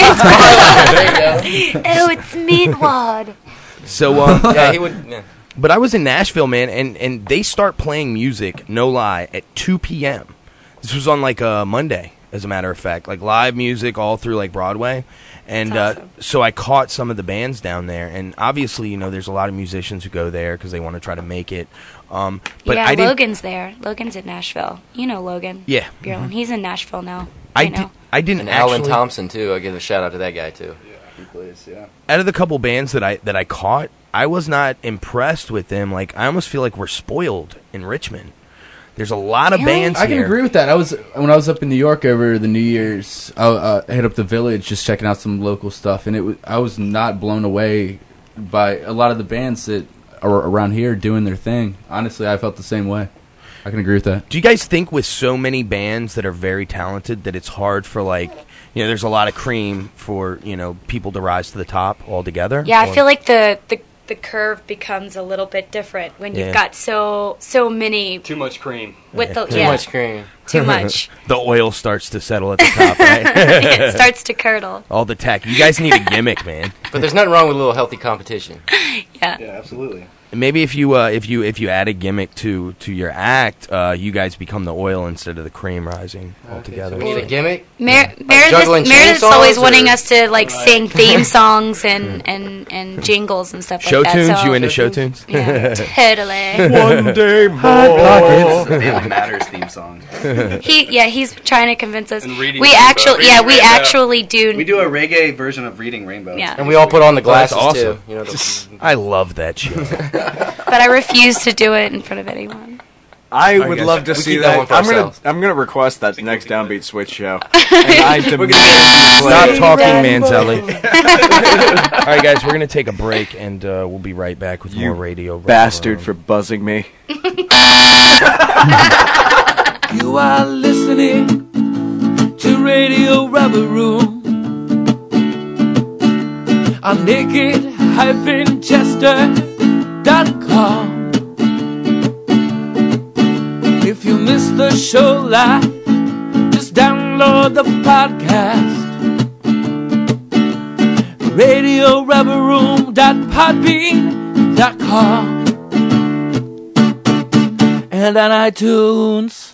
Oh, it's Meatwad. So um, Yeah, uh, he would. Yeah. But I was in Nashville, man, and, and they start playing music, no lie, at two p.m. This was on, like, a Monday, as a matter of fact. Like, live music all through, like, Broadway. And That's uh, so I caught some of the bands down there. And obviously, you know, there's a lot of musicians who go there because they want to try to make it. Um, but yeah, I didn't, Logan's there. Logan's in Nashville. You know Logan. Yeah. Bjorn. He's in Nashville now. I, You di- know. I didn't And actually... Alan Thompson too. I give a shout out to that guy too. He plays, yeah. Out of the couple bands that I that I caught, I was not impressed with them. Like, I almost feel like we're spoiled in Richmond. There's a lot of bands I can here. agree with that. I was when I was up in New York over the New Year's. I uh, hit up the Village just checking out some local stuff, and it was I was not blown away by a lot of the bands that are around here doing their thing. Honestly, I felt the same way. I can agree with that. Do you guys think with so many bands that are very talented that it's hard for, like, you know, there's a lot of cream for, you know, people to rise to the top altogether? Yeah, I Or- feel like the, the the curve becomes a little bit different when you've Yeah. got so so many too much cream. with the Too yeah, much cream. too much. The oil starts to settle at the top, right? It starts to curdle. All the tech. You guys need a gimmick, man. But there's nothing wrong with a little healthy competition. Yeah. Yeah, absolutely. Maybe if you uh, if you if you add a gimmick to to your act, uh, you guys become the oil instead of the cream rising altogether. We need a gimmick. Mer- juggling Meredith, Meredith's chainsaws, always or- wanting us to like sing theme songs and, and, and jingles and stuff Show like that. tunes? So You into show tunes? Yeah, totally. One day more. It's the Daily Matters theme song. He yeah, he's trying to convince us. And Reading We Rainbow. actually yeah, we Reading Rainbow. actually do. We do a reggae version of Reading Rainbow. Yeah. And we all put on the Oh, that's glasses awesome. too. You know, the, I love that shit. But I refuse to do it in front of anyone. I Alright, would guys. love to We see keep that that. one for I'm gonna ourselves. I'm gonna request that next Downbeat Switch show. And I demand you play Stop it. talking, Manzelli. All right, guys, we're gonna take a break, and uh, we'll be right back with more radio. Bastard for buzzing me. You are listening to Radio Rubber Room. I'm naked, chester dot com. If you miss the show live, just download the podcast. radio rubber room dot podbean dot com and on iTunes.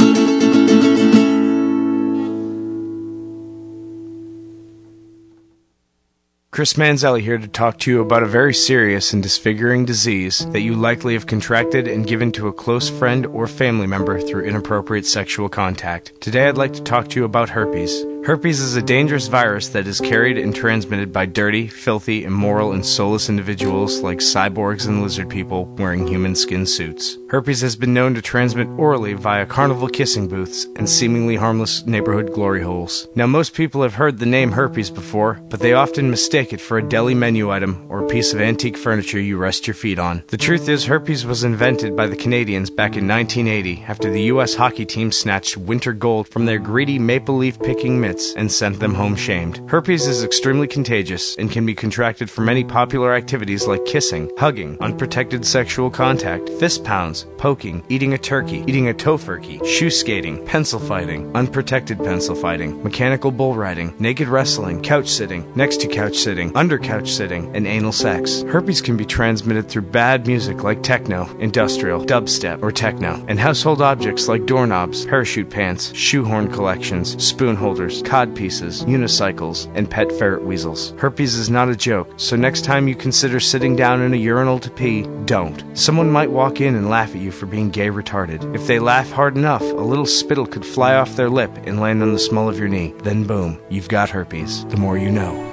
Chris Manzelli here to talk to you about a very serious and disfiguring disease that you likely have contracted and given to a close friend or family member through inappropriate sexual contact. Today I'd like to talk to you about herpes. Herpes is a dangerous virus that is carried and transmitted by dirty, filthy, immoral, and soulless individuals like cyborgs and lizard people wearing human skin suits. Herpes has been known to transmit orally via carnival kissing booths and seemingly harmless neighborhood glory holes. Now, most people have heard the name herpes before, but they often mistake it for a deli menu item or a piece of antique furniture you rest your feet on. The truth is, herpes was invented by the Canadians back in nineteen eighty after the U S hockey team snatched winter gold from their greedy maple leaf picking mitts and sent them home shamed. Herpes is extremely contagious and can be contracted from many popular activities like kissing, hugging, unprotected sexual contact, fist pounds, poking, eating a turkey, eating a tofurkey, shoe skating, pencil fighting, unprotected pencil fighting, mechanical bull riding, naked wrestling, couch sitting, next to couch sitting, under couch sitting, and anal sex. Herpes can be transmitted through bad music like techno, industrial, dubstep, or techno, and household objects like doorknobs, parachute pants, shoehorn collections, spoon holders, cod pieces, unicycles, and pet ferret weasels. Herpes is not a joke, so next time you consider sitting down in a urinal to pee, don't. Someone might walk in and laugh at you for being gay retarded. If they laugh hard enough, a little spittle could fly off their lip and land on the small of your knee. Then boom, you've got herpes. The more you know.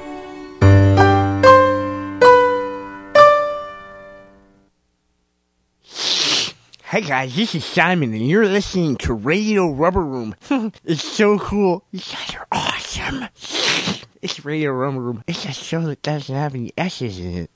Hey guys, this is Simon, and you're listening to Radio Rubber Room. It's so cool. You guys are awesome. It's Radio Rubber Room. It's a show that doesn't have any S's in it.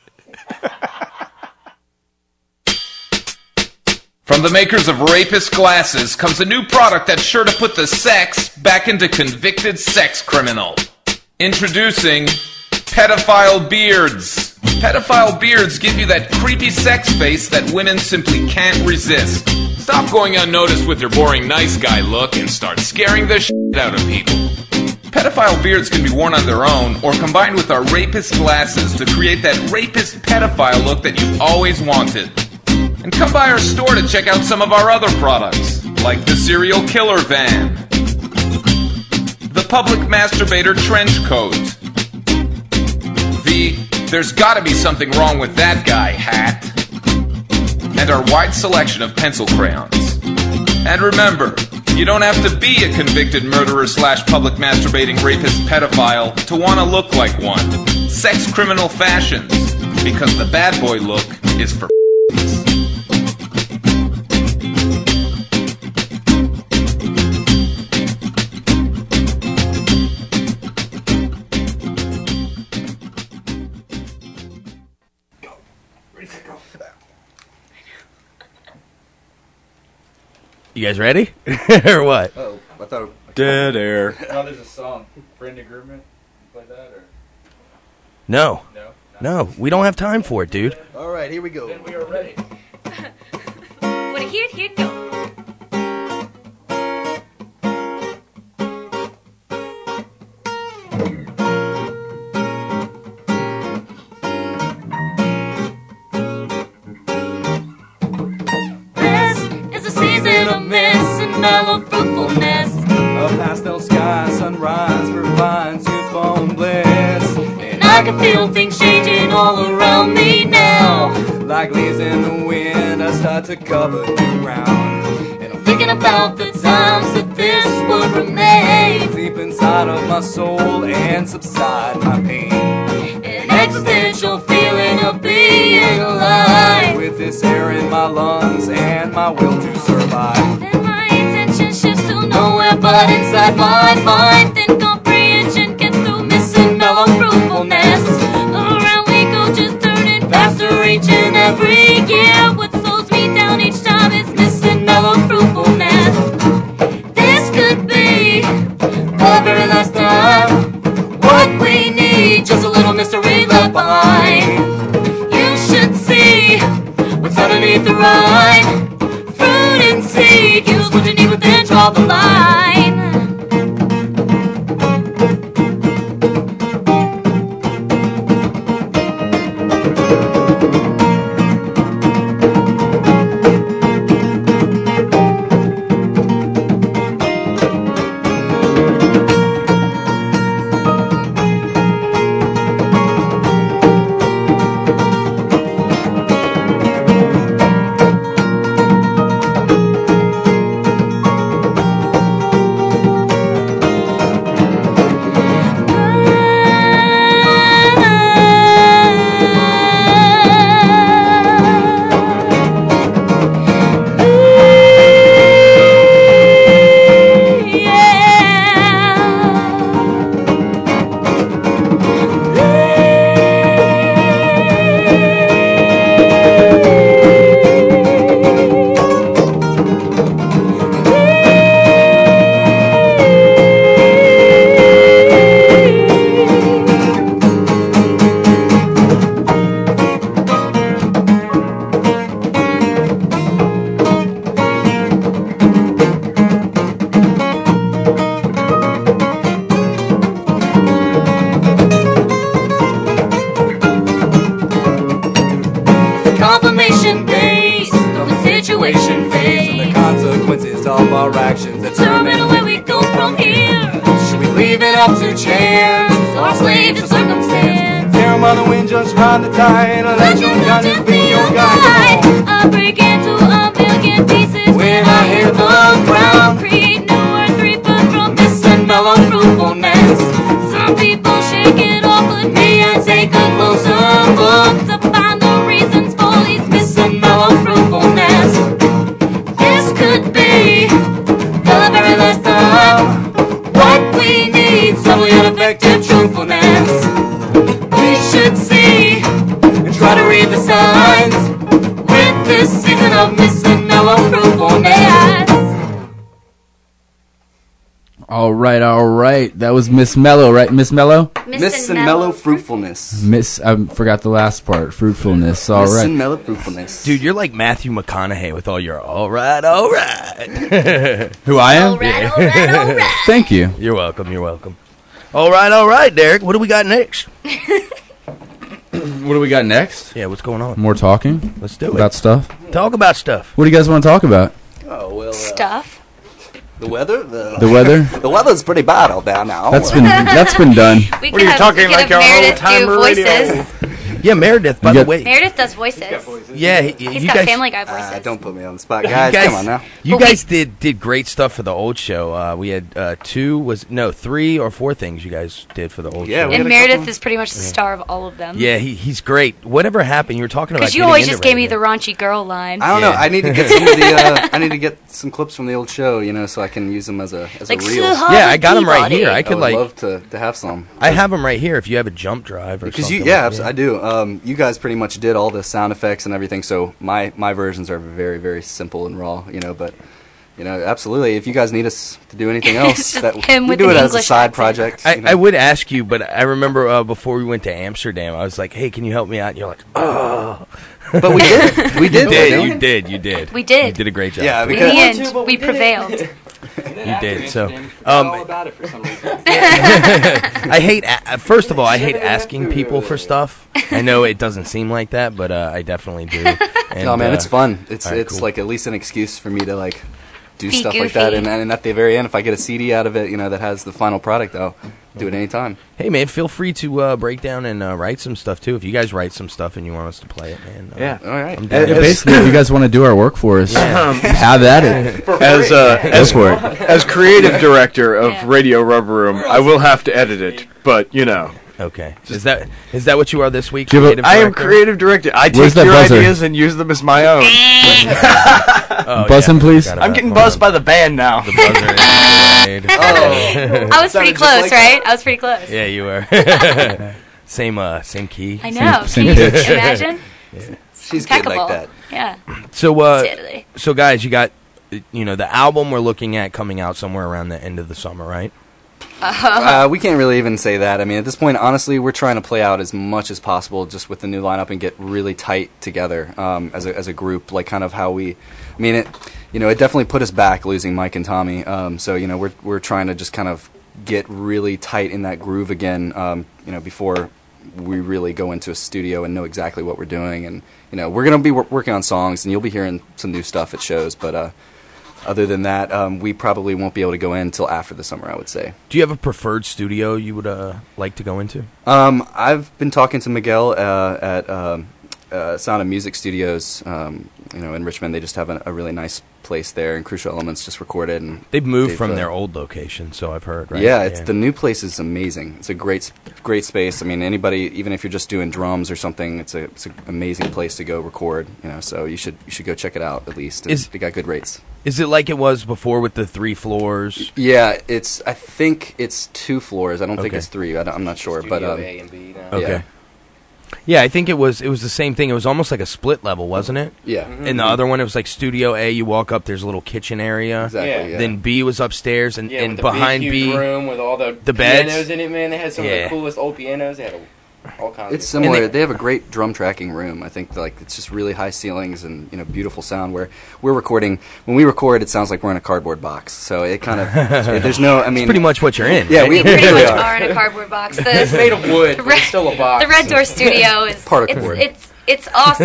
From the makers of Rapist Glasses comes a new product that's sure to put the sex back into convicted sex criminal. Introducing Pedophile Beards. Pedophile beards give you that creepy sex face that women simply can't resist. Stop going unnoticed with your boring nice guy look and start scaring the shit out of people. Pedophile beards can be worn on their own or combined with our Rapist Glasses to create that rapist pedophile look that you've always wanted. And come by our store to check out some of our other products, like the Serial Killer Van, the Public Masturbator Trench Coat, the There's Gotta Be Something Wrong with That Guy hat, and our wide selection of pencil crayons. And remember, you don't have to be a convicted murderer slash public masturbating rapist pedophile to want to look like one. Sex Criminal Fashions, because the bad boy look is for You guys ready? Or what? Oh, I thought. Dead air. Oh, there's a song. Friend Agreement. Play that or? No. No. No, we don't have time for it, dude. All right, here we go. Then we are ready. Wanna hear it? Here it goes. Mellow fruitfulness, a pastel sky, sunrise provides youthful and bliss. And I can feel things changing all around me now. Like leaves in the wind, I start to cover new ground. And I'm thinking about the times that this would remain deep inside of my soul and subside my pain. An existential feeling of being alive, with this air in my lungs and my will to survive. Nowhere but inside my mind, then comprehension gets through missing mellow fruitfulness. Around we go, just turning faster each and every year. What slows me down each time is missing mellow fruitfulness. This could be the very last time. What we need, just a little mystery left behind. directions determine where we go from here. Should we leave it up to chance or slave to circumstance? Carry on the wind, just ride the tide. Let your gun just be your guide. I break into a million pieces when I hear the ground create new earth, reaping from this and mellow fruitfulness. Some people shake it off, but me, I take a closer look to find the reasons for these myths and mellow fruitfulness. This could be the very last time. What we need, subtly unaffected truthfulness. We should see and try to read the signs with this season of myths and mellow fruitfulness. All right, all right. That was Miss Mellow, right? Miss Mellow? Miss and mellow fruitfulness. Miss, I forgot the last part. Fruitfulness. All Miss right. and mellow fruitfulness. Dude, you're like Matthew McConaughey with all your all right, all right. Who I am? All right, all right, all right. Thank you. You're welcome, you're welcome. All right, all right, Derek. What do we got next? What do we got next? Yeah, what's going on? More talking? Let's do it. About stuff? Talk about stuff. What do you guys want to talk about? Oh, well. Uh, Stuff. The weather? The, The weather? the weather's pretty bad out there now. That's been that's been done. We What are you have- talking we like have our Meredith old-timer do radio? voices. Yeah, Meredith, by You the got- way. Meredith does voices. Yeah, he, He's you got guys, Family Guy voices. Uh, don't put me on the spot, you guys. guys, Come on now. you But we- guys did did great stuff for the old show. Uh, we had uh, two, was no three or four things you guys did for the old Yeah, show. we And had a Meredith couple- is pretty much the star of all of them. Yeah, he, he's great. Whatever happened, you were talking about. Because you getting always into just gave me radio. the raunchy girl line. I don't Yeah. know. I need to get some of the. Uh, I need to get some clips from the old show, you know, so I can use them as a as Like a reel. Sue Harvey Yeah, I got 'em right Peabody. here. I I could would like. love to, to have some. I have them right here. If you have a jump drive or Because something. you, yeah, like abs- that. I do. Um, you guys pretty much did all the sound effects and everything, so my my versions are very very simple and raw, you know. But you know, absolutely, if you guys need us to do anything else, It's just that him we with do the it as a English side accent. project. I, you know. I would ask you, but I remember uh, before we went to Amsterdam, I was like, "Hey, can you help me out?" And you're like, "Oh." But we did. We did. You did. though. You did. You did. We did. You did a great job. Yeah, In because the end, but we we did it. prevailed. You did. So, all um, about it for some reason. I hate. A- first of all, I hate asking people for stuff. I know it doesn't seem like that, but uh, I definitely do. And, no, man, uh, it's fun. It's all right, it's cool. like at least an excuse for me to like do Be stuff like that, goofy. and, and at the very end, if I get a C D out of it, you know, that has the final product, I'll do it anytime. Hey, man, feel free to uh, break down and uh, write some stuff too. If you guys write some stuff and you want us to play it, man. Uh, Yeah. All right. I'm down. Yeah, basically, if you guys want to do our work for us, have at it. As uh, Go as for it. as creative director of Yeah. Radio Rubber Room, I will have to edit it, but you know, Okay. Is that is that what you are this week? Do you have a- creative I am director? creative director. I Where's take that your buzzer? ideas and use them as my own. Oh, Buzz him, please. Forgot I'm about getting that. buzzed by the band now. The buzzer is Oh. I was pretty Sounded just close, like right? I was pretty close. Yeah, you were. same uh, same key. I know. same Can you pitch. imagine? She's good Impeccable. like that. Yeah. So uh, Totally. so guys, you got you know the album we're looking at coming out somewhere around the end of the summer, right? Uh, we can't really even say that. I mean, at this point, honestly, we're trying to play out as much as possible just with the new lineup and get really tight together um, as a as a group. Like kind of how we, I mean, it, you know, it definitely put us back losing Mike and Tommy. Um, so you know, we're we're trying to just kind of get really tight in that groove again. Um, you know, before we really go into a studio and know exactly what we're doing. And you know, we're gonna be wor- working on songs, and you'll be hearing some new stuff at shows. But uh, other than that, um, we probably won't be able to go in until after the summer, I would say. Do you have a preferred studio you would uh, like to go into? Um, I've been talking to Miguel uh, at um, uh, Sound of Music Studios, um, you know, in Richmond. They just have a, a really nice place there, and Crucial Elements just recorded. And They've moved they've, from uh, their old location, so I've heard. Right? Yeah, it's the new place is amazing. It's a great, s- great space. I mean, anybody, even if you're just doing drums or something, it's a it's an amazing place to go record. You know, so you should you should go check it out at least. Is- they got good rates. Is it like it was before with the three floors? Yeah, it's. I think it's two floors. I don't think Okay. it's three. I don't, I'm not sure, but Studio um, A and B now. Okay. Yeah. Yeah, I think it was it was the same thing. It was almost like a split level, wasn't it? Yeah. And the other one, it was like Studio A. You walk up, there's a little kitchen area. Exactly. Yeah. Then B was upstairs, and, Yeah, and with the behind big, huge B, room with all the, the beds. pianos in it, man. They had some of Yeah. the coolest old pianos. They had a, all kinds. It's of similar. they- They, have a great drum tracking room. I think like it's just really high ceilings and you know beautiful sound. Where we're recording, when we record, it sounds like we're in a cardboard box. So it kind of there's no. I mean, pretty much what you're in. Yeah, right? we, We we pretty really much are. are in a cardboard box. It's The, made of wood, the but it's still a box. the Red Door Studio is Particle it's, board. it's it's awesome.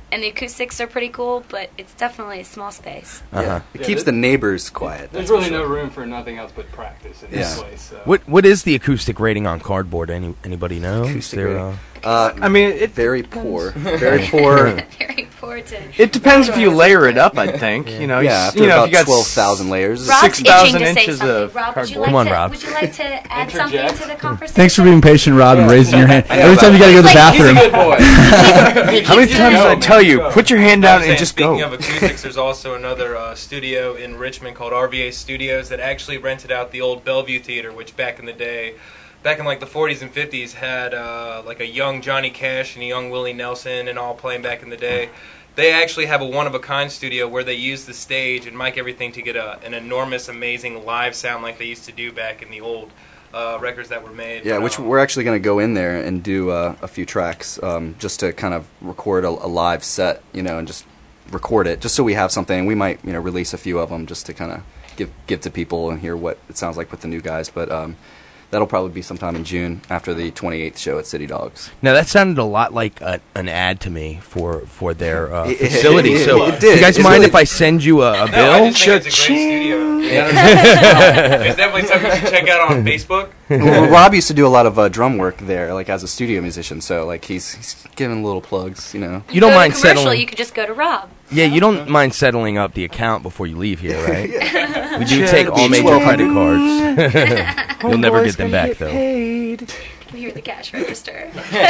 and the acoustics are pretty cool, but it's definitely a small space. Yeah. It Yeah, keeps there- the neighbors quiet. There's that's for really no sure. room for nothing else but practice in this place. So. What what is the acoustic rating on Cardboard? Any anybody know? Is Acoustic there, rating? uh, Uh, I mean, it very poor. Very poor. Very poor to. It depends if you layer it up, I think. You know, Yeah, you, s- after you know, about if you got twelve thousand layers. Rob's six itching thousand to say inches something. of Rob, would you cardboard. like Come on, to, Rob. Would you like to add something to the conversation? Thanks for being patient, Rob, and raising your hand. Every time you gotta go to the bathroom. How many times did I tell you? Put your hand down I was and saying, just speaking go. of acoustics, there's also another uh, studio in Richmond called R V A Studios that actually rented out the old Bellevue Theater, which back in the day, back in like the forties and fifties, had uh, like a young Johnny Cash and a young Willie Nelson and all playing back in the day. They actually have a one-of-a-kind studio where they use the stage and mic everything to get a, an enormous, amazing live sound like they used to do back in the old uh, records that were made. Yeah, But, which um, we're actually going to go in there and do uh, a few tracks um, just to kind of record a, a live set, you know, and just record it, just so we have something. We might, you know, release a few of them just to kind of give give to people and hear what it sounds like with the new guys. But um, that'll probably be sometime in June after the twenty-eighth show at City Dogs. Now that sounded a lot like a, an ad to me for for their uh, It- it- facility. it- so, it did. do you guys It's mind really- if I send you a, a No, bill? I just think it's a great studio. It's definitely something you should check out on Facebook. Well, Rob used to do a lot of uh, drum work there, like as a studio musician. So like he's, he's giving little plugs, you know. You don't Go to mind commercial, settling? you could just go to Rob. Yeah, you don't mind settling up the account before you leave here, right? We do Yeah, take it'll all be major twelve credit hundred. cards. You'll never Homeboy's get them gonna back get though. Paid. We hear the cash register.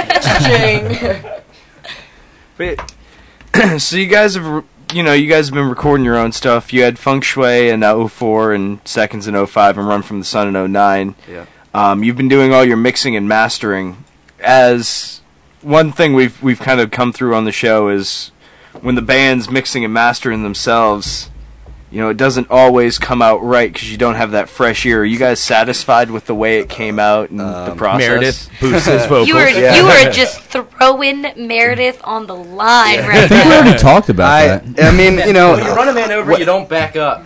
But, so you guys have, re- you know, you guys have been recording your own stuff. You had Feng Shui in oh four and Seconds in oh five and Run from the Sun in oh nine. Yeah. Um, you've been doing all your mixing and mastering. As one thing we've we've kind of come through on the show is when the band's mixing and mastering themselves, you know, it doesn't always come out right because you don't have that fresh ear. Are you guys satisfied with the way it came out and the process? Meredith boosts his vocals. You were you were just throwing Meredith on the line I right think we now. already talked about I, that. I mean, you know, When you run a man over, you don't back up.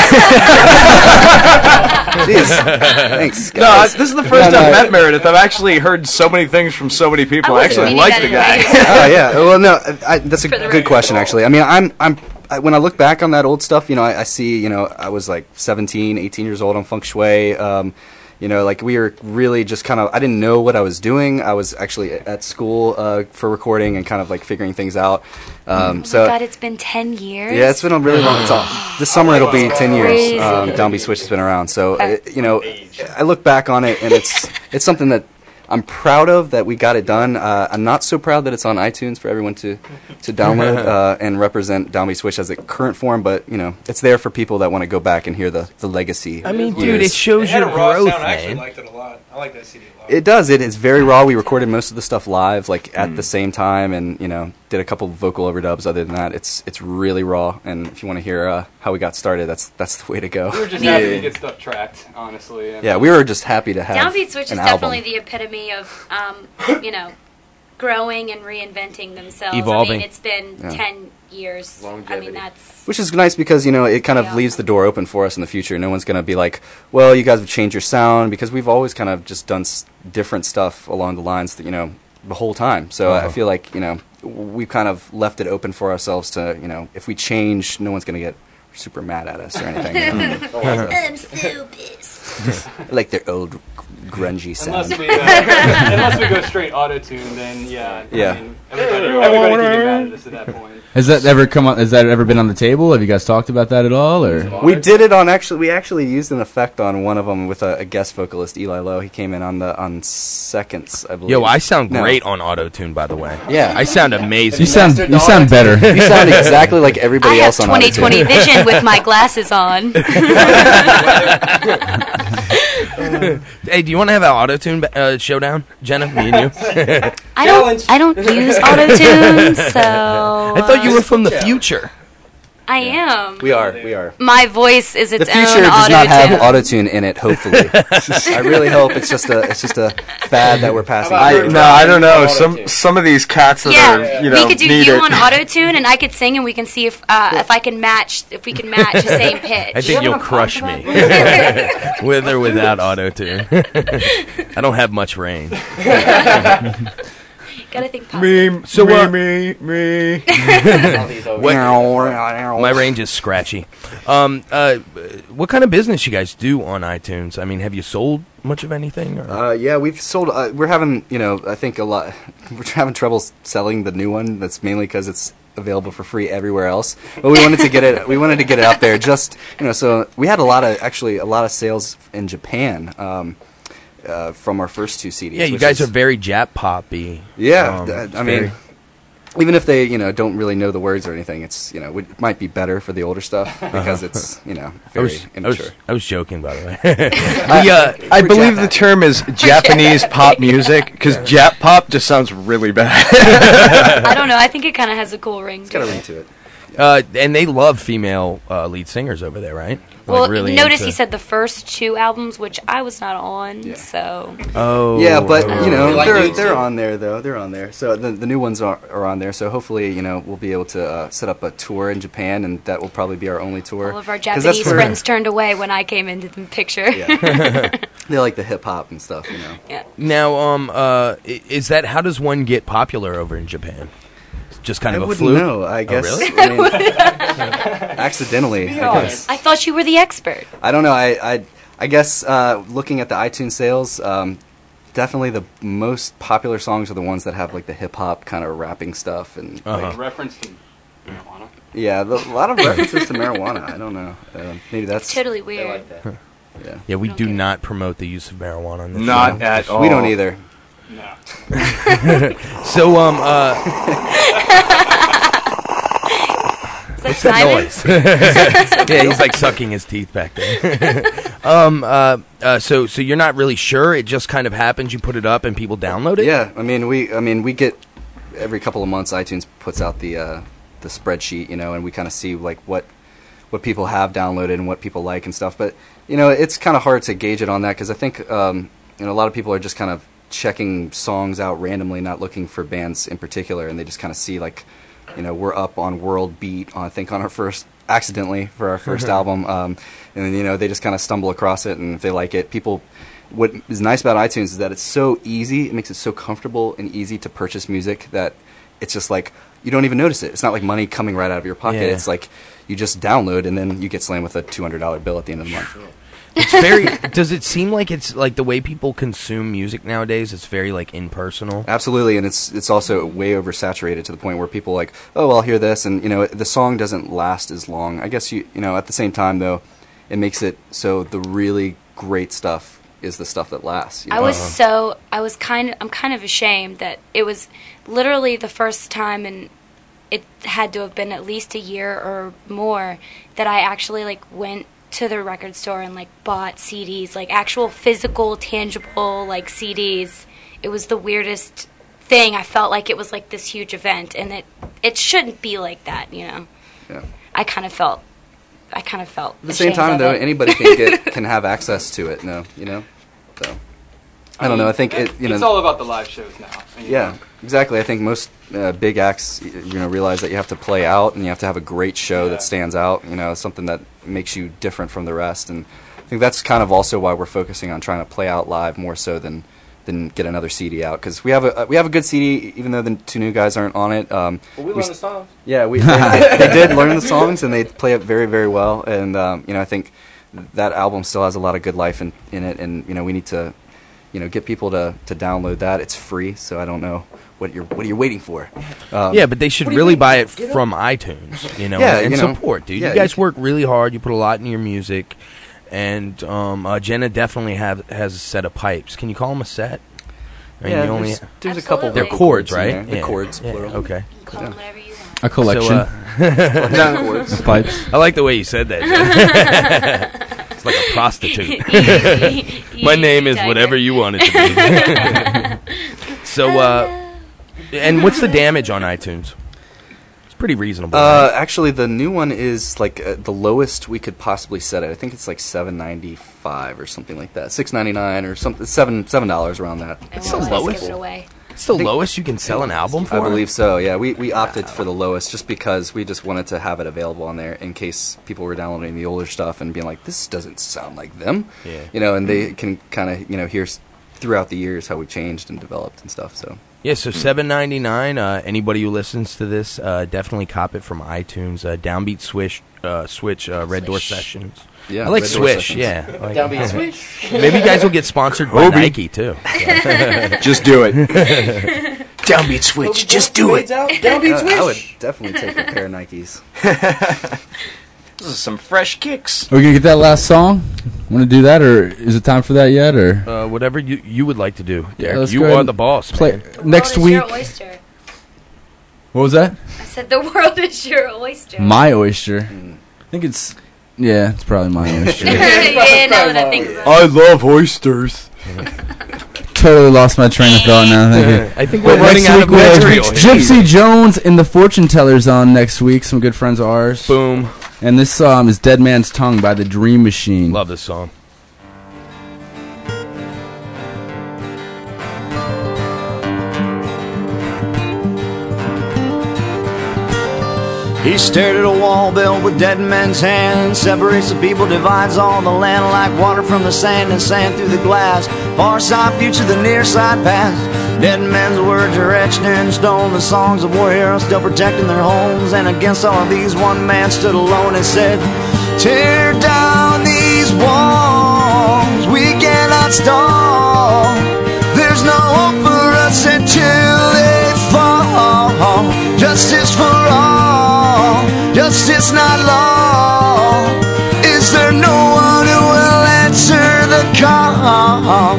Jeez. Thanks, No, I, guys. this is the first No, I've no. met Meredith. I've actually heard so many things from so many people. I, wasn't actually meaning like that the in guy. a Oh yeah. Well, no, I, that's a For the good record. question actually. I mean, I'm I'm I, when I look back on that old stuff, you know, I, I see, you know, I was like seventeen, eighteen years old on Feng Shui. Um, you know, like we were really just kind of, I didn't know what I was doing. I was actually at school uh, for recording and kind of like figuring things out. Um, Oh so my God, it's been ten years. yeah, it's been a really long time. This summer it'll be ten years. Crazy. Um, Downbeat Switch has been around, so it, you know, I look back on it and it's it's something that I'm proud of that we got it done. Uh, I'm not so proud that it's on iTunes for everyone to to download uh, and represent Downbeat Switch as a current form, but you know, it's there for people that want to go back and hear the the legacy. I mean, years. dude, it shows It had your a raw growth, sound. I actually man. liked it a lot. I like that C D a lot. It does. It is very raw. We recorded most of the stuff live, like at the same time, and you know, did a couple vocal overdubs. Other than that, it's it's really raw. And if you want to hear uh, how we got started, that's that's the way to go. We were just yeah. happy to get stuff tracked, honestly. I Yeah, mean, we were just happy to have Downbeat Switch an is definitely album. the epitome of, um, you know, growing and reinventing themselves. Evolving. I mean, it's been Yeah. ten years. I mean, that's Which is nice because, you know, it kind of leaves the door open for us in the future. No one's going to be like, well, you guys have changed your sound, because we've always kind of just done s- different stuff along the lines that, you know, the whole time. So Uh-huh. I feel like, you know, we've kind of left it open for ourselves to, you know, if we change, no one's going to get super mad at us or anything. You know? I'm so pissed. Like their old grungy sound. Unless we, uh, unless we go straight auto-tune, then yeah. Yeah. I mean, everybody, everybody can get mad at us at that point. Has that ever come on? Has that ever been on the table? Have you guys talked about that at all? Or We did it on actually. We actually used an effect on one of them with a, a guest vocalist, Eli Lowe. He came in on the on seconds, I believe. Yo, I sound No. great on auto-tune, by the way. Yeah. I sound amazing. You sound you sound better. You sound exactly like I everybody have else on twenty twenty Auto-Tune. vision with my glasses on. Hey, do you want to have an auto-tune uh, showdown, Jenna? Me and you. I don't. I don't use auto-tune, so I thought you uh, were from the future. I am. We are. We are. My voice is its The future own does not have auto-tune. auto-tune in it. Hopefully, I really hope it's just a it's just a fad that we're passing. I, through. no, I don't know. Some some of these cats that Yeah, are, you know, we could do need you it. on auto-tune, and I could sing, and we can see if uh, if I can match if we can match the same pitch. I think you'll crush me. With or without auto-tune. I don't have much range. Gotta think positive. Me, So, me, uh, me, me. What- my range is scratchy. Um, uh, what kind of business you guys do on iTunes? I mean, have you sold much of anything? Or? Uh, yeah, we've sold. Uh, we're having, you know, I think a lot. We're having trouble s- selling the new one. That's mainly because it's available for free everywhere else. But we wanted to get it. We wanted to get it out there. Just you know, so we had a lot of actually a lot of sales in Japan um, uh, from our first two C Ds. Yeah, you which guys is- are very Jap poppy. Yeah, Um, th- it's I mean, very- even if they, you know, don't really know the words or anything, it's, you know, it might be better for the older stuff because it's, you know, I very was, I immature. was, I was joking, by the way. I, We, uh, I we're believe Jap the pop. term is Japanese pop music because Jap pop just sounds really bad. I don't know. I think it kind of has a cool ring. It's got a to ring it. to it. Uh, and they love female uh, lead singers over there, right? Well, Like, really notice into- he said the first two albums, which I was not on, so. Oh. Yeah, but oh. you know, We like they're you, they're too. on there though. They're on there. So the the new ones are, are on there. So hopefully, you know, we'll be able to uh, set up a tour in Japan, and that will probably be our only tour. All of our 'Cause that's Japanese where- friends turned away when I came into the picture. Yeah. They like the hip hop and stuff, you know. Yeah. Now, um, uh, i- is that how does one get popular over in Japan? Just kind I of a wouldn't fluke? know. I Oh, guess really? I mean, accidentally. I guess. I thought you were the expert. I don't know. I I, I guess uh, looking at the iTunes sales, um, definitely the most popular songs are the ones that have like the hip hop kind of rapping stuff and Uh-huh. like, Reference to marijuana. yeah, the, a lot of references to marijuana. I don't know. Uh, maybe that's It's totally weird. Yeah. Yeah, we don't do get it. not promote the use of marijuana on this Not show. at all. We don't either. No. So, um, uh, Is that what's that Simon? noise? Yeah, he's like sucking his teeth back there. um, uh, uh, so, so you're not really sure? It just kind of happens. You put it up and people download it. Yeah, I mean we I mean we get every couple of months iTunes puts out the uh, the spreadsheet, you know, and we kind of see like what what people have downloaded and what people like and stuff. But you know, it's kind of hard to gauge it on that because I think um, you know a lot of people are just kind of checking songs out randomly, not looking for bands in particular, and they just kind of see like, you know, we're up on World Beat, I think on our first, accidentally for our first album, um, and then, you know, they just kind of stumble across it, and if they like it, people, what is nice about iTunes is that it's so easy, it makes it so comfortable and easy to purchase music that it's just like, you don't even notice it. It's not like money coming right out of your pocket. Yeah. It's like you just download and then you get slammed with a two hundred dollars bill at the end of the month. It's very. Does it seem like it's like the way people consume music nowadays? It's very like impersonal. Absolutely, and it's it's also way oversaturated to the point where people are like, oh, well, I'll hear this, and you know, the song doesn't last as long. I guess you you know, at the same time though, it makes it so the really great stuff is the stuff that lasts. You know? I was so I was kind of I'm kind of ashamed that it was literally the first time, and it had to have been at least a year or more that I actually like went to the record store and like bought C Ds, like actual physical, tangible like C Ds. It was the weirdest thing. I felt like it was like this huge event, and it it shouldn't be like that, you know. Yeah. I kind of felt I kind of felt At the same ashamed time, of though, it. anybody can get can have access to it. No, you know. So I don't know. I think it. You know. It's all about the live shows now. And, you Yeah, know, exactly. I think most uh, big acts, y- you know, realize that you have to play out and you have to have a great show Yeah. that stands out. You know, something that makes you different from the rest. And I think that's kind of also why we're focusing on trying to play out live more so than than get another C D out, because we have a uh, we have a good C D, even though the two new guys aren't on it. Um, Well, we we learned s- the songs. Yeah, we they, they, they did learn the songs and they play it very very well. And um, you know, I think that album still has a lot of good life in, in it. And you know, we need to you know get people to, to download that. It's free, so I don't know what you're what are you waiting for. Um, Yeah, but they should what do you really mean? buy it Get from iTunes, you know, Yeah, and you know. support, dude. Yeah, you you guys can- work really hard. You put a lot in your music, and um, uh, Jenna definitely have has a set of pipes. Can you call them a set? I mean, Yeah, you only there's, there's a couple. they're vocal chords, in right? there. The Yeah. chords, Yeah, plural. okay. Call them whatever you want. A collection. So, uh, No, chords. Pipes. I like the way you said that. Jen. It's like a prostitute. My name is whatever you want it to be. So, uh, and what's the damage on iTunes? It's pretty reasonable. Uh, right? actually, the new one is like uh, the lowest we could possibly set it. I think it's like seven ninety five or something like that, six ninety nine or something, seven seven dollars around that. It's the lowest. Give it away. It's the lowest you can sell an album for. I believe so. Yeah, we we opted for the lowest just because we just wanted to have it available on there in case people were downloading the older stuff and being like, this doesn't sound like them. Yeah. You know, and they can kind of you know hear s- throughout the years how we changed and developed and stuff. So Yeah, so seven ninety nine. Uh, anybody who listens to this, uh, definitely cop it from iTunes. Uh, Downbeat Swish, uh, Switch, uh, Red Door Sessions. Yeah, I like Red Door Swish. Sessions. Yeah, I like Downbeat Swish. Maybe you guys will get sponsored by Obi. Nike too. Just do it. Downbeat Switch. Just do it. Downbeat I, Swish. I would definitely take a pair of Nikes. This is some fresh kicks. Are we gonna get that last song? Want to do that, or is it time for that yet? Or Uh, whatever you you would like to do, Yeah, Derek. let's you go ahead are and the boss. play man. next world is week. your oyster. What was that? I said the world is your oyster. My oyster. I think it's yeah, it's probably my oyster. yeah, now that I think about it. I love oysters. Totally lost my train of thought now. Thank you. I think But we're running next out week of we have material. Gypsy Jones and the Fortune Tellers on next week. Some good friends of ours. Boom. And this song is Dead Man's Tongue by the Dream Machine. Love this song. He stared at a wall built with dead men's hands. Separates the people, divides all the land like water from the sand and sand through the glass. Far side future, the near side past. Dead men's words are etched in stone. The songs of war heroes still protecting their homes. And against all of these, one man stood alone and said, tear down these walls, we cannot stall. There's no hope for us until they fall. Justice for all, justice not law. Is there no one who will answer the call?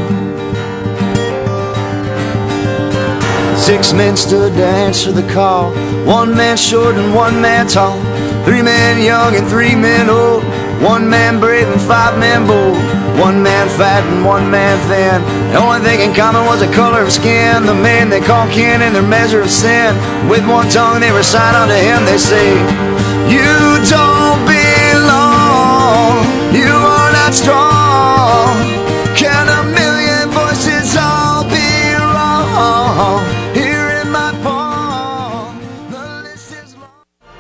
Six men stood to answer the call. One man short and one man tall. Three men young and three men old. One man brave and five men bold. One man fat and one man thin. The only thing in common was the color of skin. The man they call kin and their measure of sin. With one tongue they recite unto him. They say, you don't belong. You are not strong. Can a million voices all be wrong? Here in my palm, the list is long.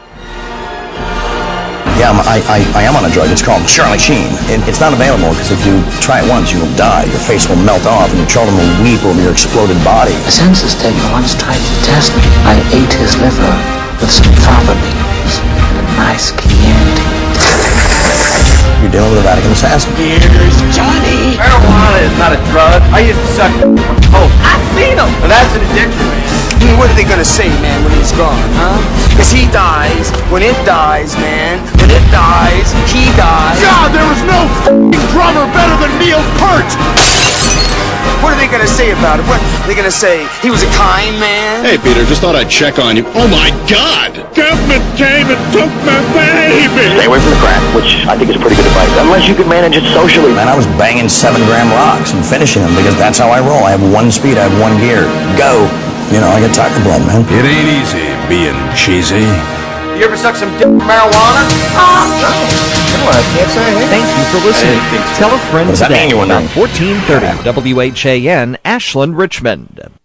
Yeah, I'm, I, I, I am on a drug. It's called Charlie Sheen. It, it's not available because if you try it once, you will die. Your face will melt off and your children will weep over your exploded body. A census taker once tried to test me. I ate his liver with some fava beans and a nice Chianti. You're dealing with a Vatican assassin. Here's Johnny. Marijuana is not a drug. I used to suck coke. I've seen them. And that's an addiction, man. I mean, what are they gonna say, man, when he's gone, huh? Cause he dies, when it dies, man. When it dies, he dies. God, there was no f***ing drummer better than Neil Peart! What are they gonna say about it? What are they gonna say? He was a kind man? Hey, Peter, just thought I'd check on you. Oh, my God! Government came and took my baby! Stay away from the crack, which I think is pretty good advice. Unless you can manage it socially. Man, I was banging seven gram rocks and finishing them because that's how I roll. I have one speed, I have one gear. Go! You know, I get tiger blood, man. It ain't easy being cheesy. You ever suck some d- marijuana? Ah, no. No, I can't say hey. Thank you for listening. Tell a friend What does that today mean, you wonder? on fourteen thirty W H A N Ashland, Richmond.